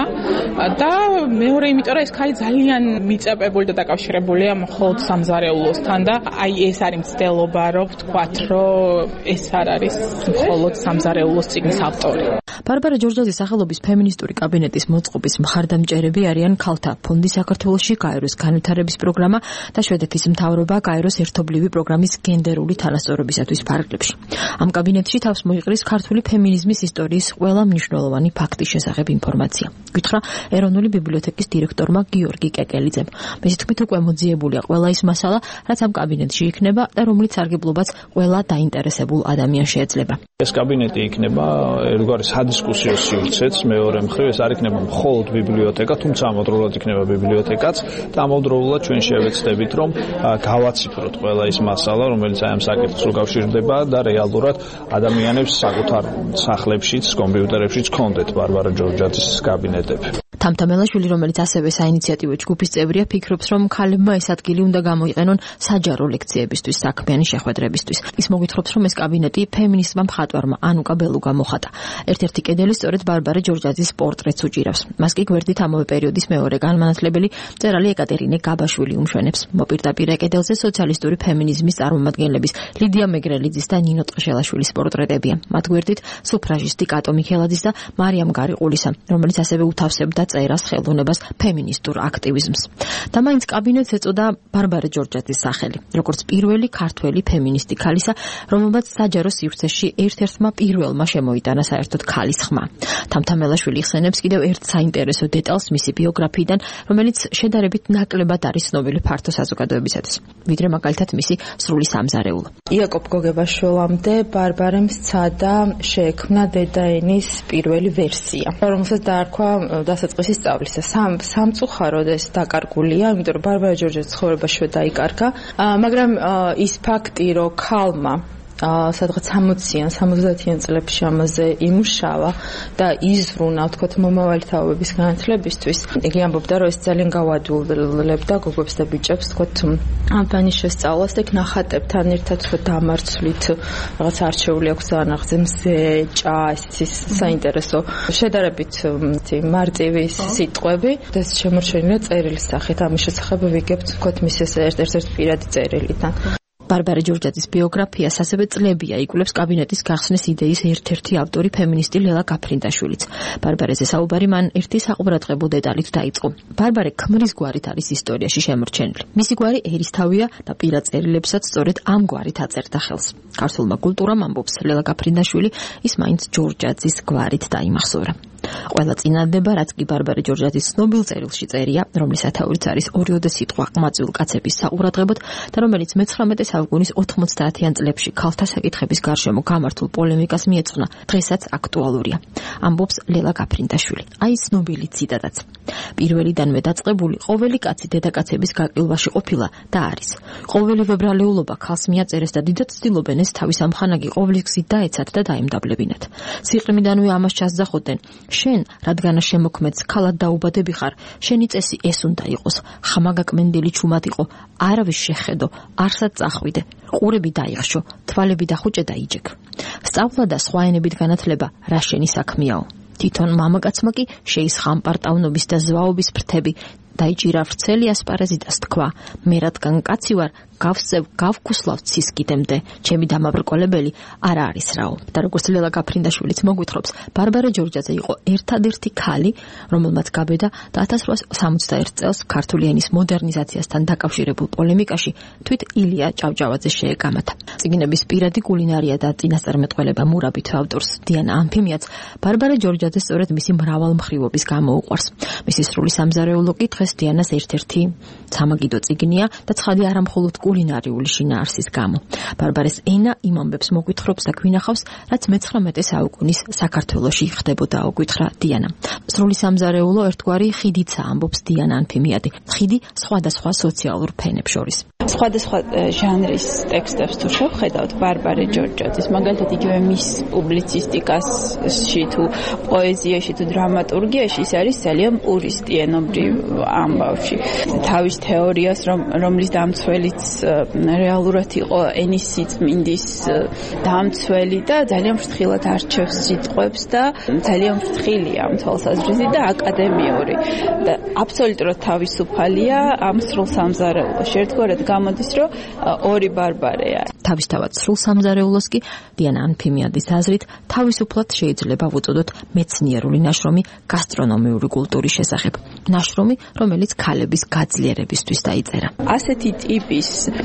და მეორე იმიტომ რომ ეს ქალი ძალიან მიწებებული და დაკავშირებულია მხოლოდ სამზარეულოსთან და აი ეს არის მცდელობა რომ ვთქვათ რომ ეს არ არის მხოლოდ სამზარეულოს წიგნის ავტორი.
ბარბარე ჯორჯაძის სახელობის ფემინისტური კაბინეტის მოწყობის მხარდამჭერები არიან ქალთა ფონდი საქართველოში, გაეროს განვითარების პროგრამა და შვედეთის მთავრობა გაეროს ერთობლივი პროგრამის გენდერული თანასწორობისათვის ფარგლებში. ამ კაბინეტში თავს მოიყრის ქართული ფემინიზმის ისტორიის ყველა მნიშვნელოვანი ფაქტის შესახებ ინფორმაცია. გითხრა ეროვნული ბიბლიოთეკის დირექტორმა გიორგი კეკელიძემ. მისი თქმით, უკვე მოძიებულია ყველა ის მასალა, რაც ამ კაბინეტში იქნება და რომელიც სარგებლობაც ყველა დაინტერესებულ ადამიანს შეეძლება.
ეს კაბინეტი იქნება ერთგვარი სადისკუსიო სივრცეც, მეორე მხრივ ეს არ იქნება მხოლოდ ბიბლიოთეკა, თუმცა ამავდროულად იქნება ბიბლიოთეკაც და ამავდროულად ჩვენ შევეცდებით, რომ გავაციფროთ ყველა ის მასალა, რომელიც აი ამ საკითხს უკავშირდება და რეალურად ადამიანებს საკუთარ სახლებშიც, კომპიუტერებშიც კონდეთ ბარბარე ჯორჯაძის კაბინეტები.
თამთამელაშვილი, რომელიც ასევე საინიციატივო ჯგუფის წევრია, ფიქრობს, რომ ქალებმა ეს ადგილი უნდა გამოიყენონ საჯარო ლექციებისთვის, საქმიანი შეხვედრებისთვის. ის მოგვითხრობს, რომ ეს კაბინეტი ფემინისტმა მხატვარმა ანუკა ბელუგა მოხატა. ერთ-ერთი კედელი სწორედ ბარბარე ჯორჯაძის პორტრეტს უჭირავს. მას კი გვერდით ამავე პერიოდის მეორე განმანათლებელი მწერალი ეკატერინე გაბაშვილი უმშვენებს. მოპირდაპირ კედელზე სოციალისტური ფემინიზმის წარმომადგენლების ლიდია მეგრელიძის და ნინო ტყეშელაშვილის პორტრეტებია. მათ გვერდით სუფრაჟისტი კატო მიხელაძის და მარიამ გარიყულისა, რომელიც ასევე უთავსებდა წერას, ხელოვნებას, ფემინისტურ აქტივიზმს. და მაინც კაბინეტს ეწოდა ბარბარე ჯორჯაძის სახელი, როგორც პირველი ქართველი ფემინისტი ქალისა, რომელმაც საჯარო სივრცეში ერთ-ერთმა პირველმა შემოიტანა საერთოდ ქალის ხმა. თამთამელაშვილი იხსენებს კიდევ ერთ საინტერესო დეტალს მისი ბიოგრაფიიდან, რომელიც შედარებით ნაკლებად არის ცნობილი ფართო საზოგადოებისათვის, ვიდრე მაგალითად მისი სრული სამზარეულო.
იაკობ გოგებაშვილამდე ბარბარემ სცადა შეექმნა დედაენის პირველი ვერსია, რომელსაც დაარქვა დასაწყისი სწავლისა. სამ სამწუხაროდ ეს დაკარგულია, იმიტომ რომ ბარბარე ჯორჯაძის ცხოვრება შვედ დაიკარგა, მაგრამ ის ფაქტი, რომ ქალმა სადღაც სამოციან სამოცდაათიან წლებში ამაზე იმუშავა და იზრუნა, ვთქვათ, მომავალი თაობების განათლებისთვის. იგი ამბობდა, რომ ეს ძალიან გავადულებდა გოგოებს და ბიჭებს, ვთქვათ, ამ ფანის შესწავლას და ნახატებთან ერთად, ვთქვათ, დამარცვლით რაღაც არჩეული აქვს ანახზე მზე, ჭა, ეს საინტერესო შედარებით მარტივი სიტყვები და ეს შემორჩენილია წერილის სახით. ამის შესახებ ვიგებთ, ვთქვათ, მის ერთ-ერთ პირადი წერილიდან.
ბარბარე ჯორჯაძის ბიოგრაფიას ასევე წლებია იკვლევს კაბინეტის გახსნის იდეის ერთ-ერთი ავტორი ფემინისტი ლელა გაფრინდაშვილიც. ბარბარეზე საუბარი მან ერთი საყურადღებო დეტალით დაიწყო. ბარბარე ქმრის გვარით არის ისტორიაში შემორჩენილი. მისი გვარი ერისთავია და პირად წერილებსაც სწორედ ამ გვარით აწერდა ხელს. ქართულმა კულტურამ ამბობს ლელა გაფრინდაშვილი, ის მაინც ჯორჯაძის გვარით დაიმახსოვრა. ყველა წინადადება, რაც კი ბარბარე ჯორჯაძის ცნობილ წერილში წერია, რომლის ათაურიც არის ორიოდე სიტყვა ყმაწვილ კაცების საყურადღებოდ და რომელიც მეცხრამეტე საუკუნის ოთხმოცდაათიან წლებში ქალთა საკითხების გარშემო გამართულ პოლემიკას მიეძღვნა, დღესაც აქტუალურია. ამბობს ლელა გაფრინდაშვილი. აი ცნობილი ციტატაც. პირველიდანვე დაწყებული ყოველი კაცი დედაკაცების გაყილვაში ყოფილა და არის. ყოველი ვებრალეულობა ქალს მიაწერეს და დიდად ცდილობენ ეს თავის ამხანაგი ყოვლის გზით დაეცათ და დაემდაბლებინათ. სიყრმიდანვე ამას ჩასძახოდნენ. შენ, რადგანაც შემოქმედს ქალად დაუბადები ხარ, შენი წესი ეს უნდა იყოს. ხამაგაკმენდილი ჩუმად იყო, არავის შეხედო, არსად წახვიდე, ყურები დაიხშო, თვალები დახუჭე და იჯეკ. სწავლა და სხვა ენებით განათლება რა შენი საქმეაო. თვითონ მამაკაცმა კი შეისხა ამპარტავნობის და ზვაობის ფრთები, დაიჭირა ვრცელი ასპარეზიდას თქვა, მე რადგან კაცი ვარ, გავსწევ, გავქუსლავ ცის კიდემდე, ჩემი დამაბრკოლებელი არა არის რაო. და როგორც ლელა გაფრინდაშვილიც მოგვითხრობს, ბარბარე ჯორჯაძე იყო ერთადერთი ქალი, რომელმაც გაბედა და ათას რვაასი სამოცდაერთი წელს ქართული ენის მოდერნიზაციასთან დაკავშირებულ პოლემიკაში თვით ილია ჭავჭავაძე შეეგამათა. წიგნების პირადი კულინარია და წინასწარმეტყველება მურაბით ავტორს დიანა ანფიმიაც ბარბარე ჯორჯაძე სწორედ მისი მრავალმხრივობის გამო უყვარს. მისი სრული სამზარეულო კი დღეს დიანას ერთ-ერთი სამაგიდო წიგნია და ცხადი არა მხოლოდ კულინარიული შინაარსის გამო. ბარბარეს ენა იმ ამბებს მოგვითხრობს და გვინახავს, რაც მეცხრამეტე საუკუნის საქართველოში ხდებოდა, უგვითხრა დიანა. სრული სამზარეულო ერთგვარი ხიდიცა, ამბობს დიანა ანფიმიადი. ხიდი სხვადასხვა სოციალურ ფენებს შორის.
სხვადასხვა ჟანრის ტექსტებს თუ შევხედავთ ბარბარე ჯორჯაძის, მაგალითად იგივე მის პუბლიცისტიკაში თუ პოეზიაში თუ დრამატურგიაში ის არის ძალიან პურისტი ენობრივ ამბავში. თავის თეორიას, რომლის დამცველიც რეალურად იყო ენის სიწმინდის დამცველი და ძალიან ფრთხილად არჩევს სიტყვებს და ძალიან ფრთხილია ამ თვალსაზრისით და აკადემიური და აბსოლუტურად თავისუფალია ამ სრულ სამზარეულოში. ერთგვარად გამოდის, რომ ორი ბარბარეა.
თავისთავად სრულ სამზარეულოს კი დიანა ანფიმიადის აზრით თავისუფლად შეიძლება ვუწოდოთ მეცნიერული ნაშრომი გასტრონომიური კულტურის შესახებ. ნაშრომი, რომელიც ქალების გაძლიერებისთვის დაიწერა.
ასეთი ტიპის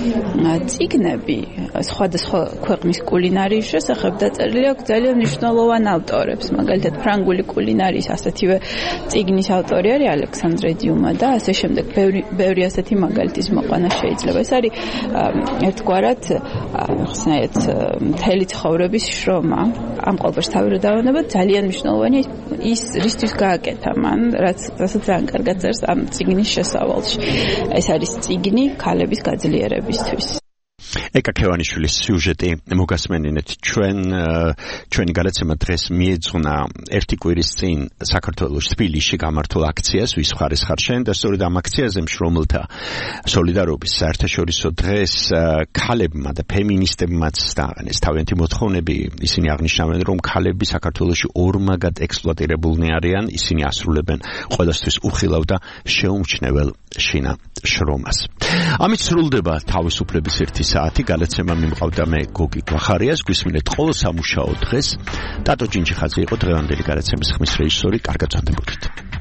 წიგნები სხვადასხვა ქვეყნის კულინარიის შესახებ დაწერილი აქვს ძალიან მნიშვნელოვან ავტორებს. მაგალითად, ფრანგული კულინარიის ასეთივე წიგნის ავტორი არის ალექსანდრე დიუმა და ასე შემდეგ. ბევრი ბევრი ასეთი მაგალითის მოყვანა შეიძლება. ეს არის ერთგვარად ხსნაირად მთელი ცხოვრების შრომა. ამ ყოველთვის თავი რა დავანება ძალიან მნიშვნელოვანი ის რისთვის გააკეთა მან, რაც რასაც ძალიან კარგად წერს ამ წიგნის შესავალში. ეს არის წიგნი ქალების გაძლიერებისთვის.
ეკა ქევანიშვილის სიუჟეტი მოგასმენინეთ ჩვენ ჩვენი გადაცემა დღეს მიეძღვნა ერთი კვირის წინ საქართველოს თბილისში გამართულ აქციას ვის მხარეს ხარ შენ და სწორედ ამ აქციაზე მშრომელთა სოლიდარობის საერთაშორისო დღეს ქალებმა და ფემინისტებმაც დააყენეს თავიანთი მოთხოვნები. ისინი აღნიშნავენ რომ ქალები საქართველოში ორმაგად ექსპლუატირებულნი არიან, ისინი ასრულებენ ყველასთვის უხილავ და შეუმჩნევლ შინა შრომას. ამით სრულდება თავისუფლების ერთი საათი. გადაცემა მიმყავდა მე გოგი გვახარიას. გვისმინეთ ყოველ სამუშაო დღეს. დატო ჭინჭიხაძე იყო დღევანდელი გადაცემის ხმის რეჟისორი. კარგად ზანდებოდით.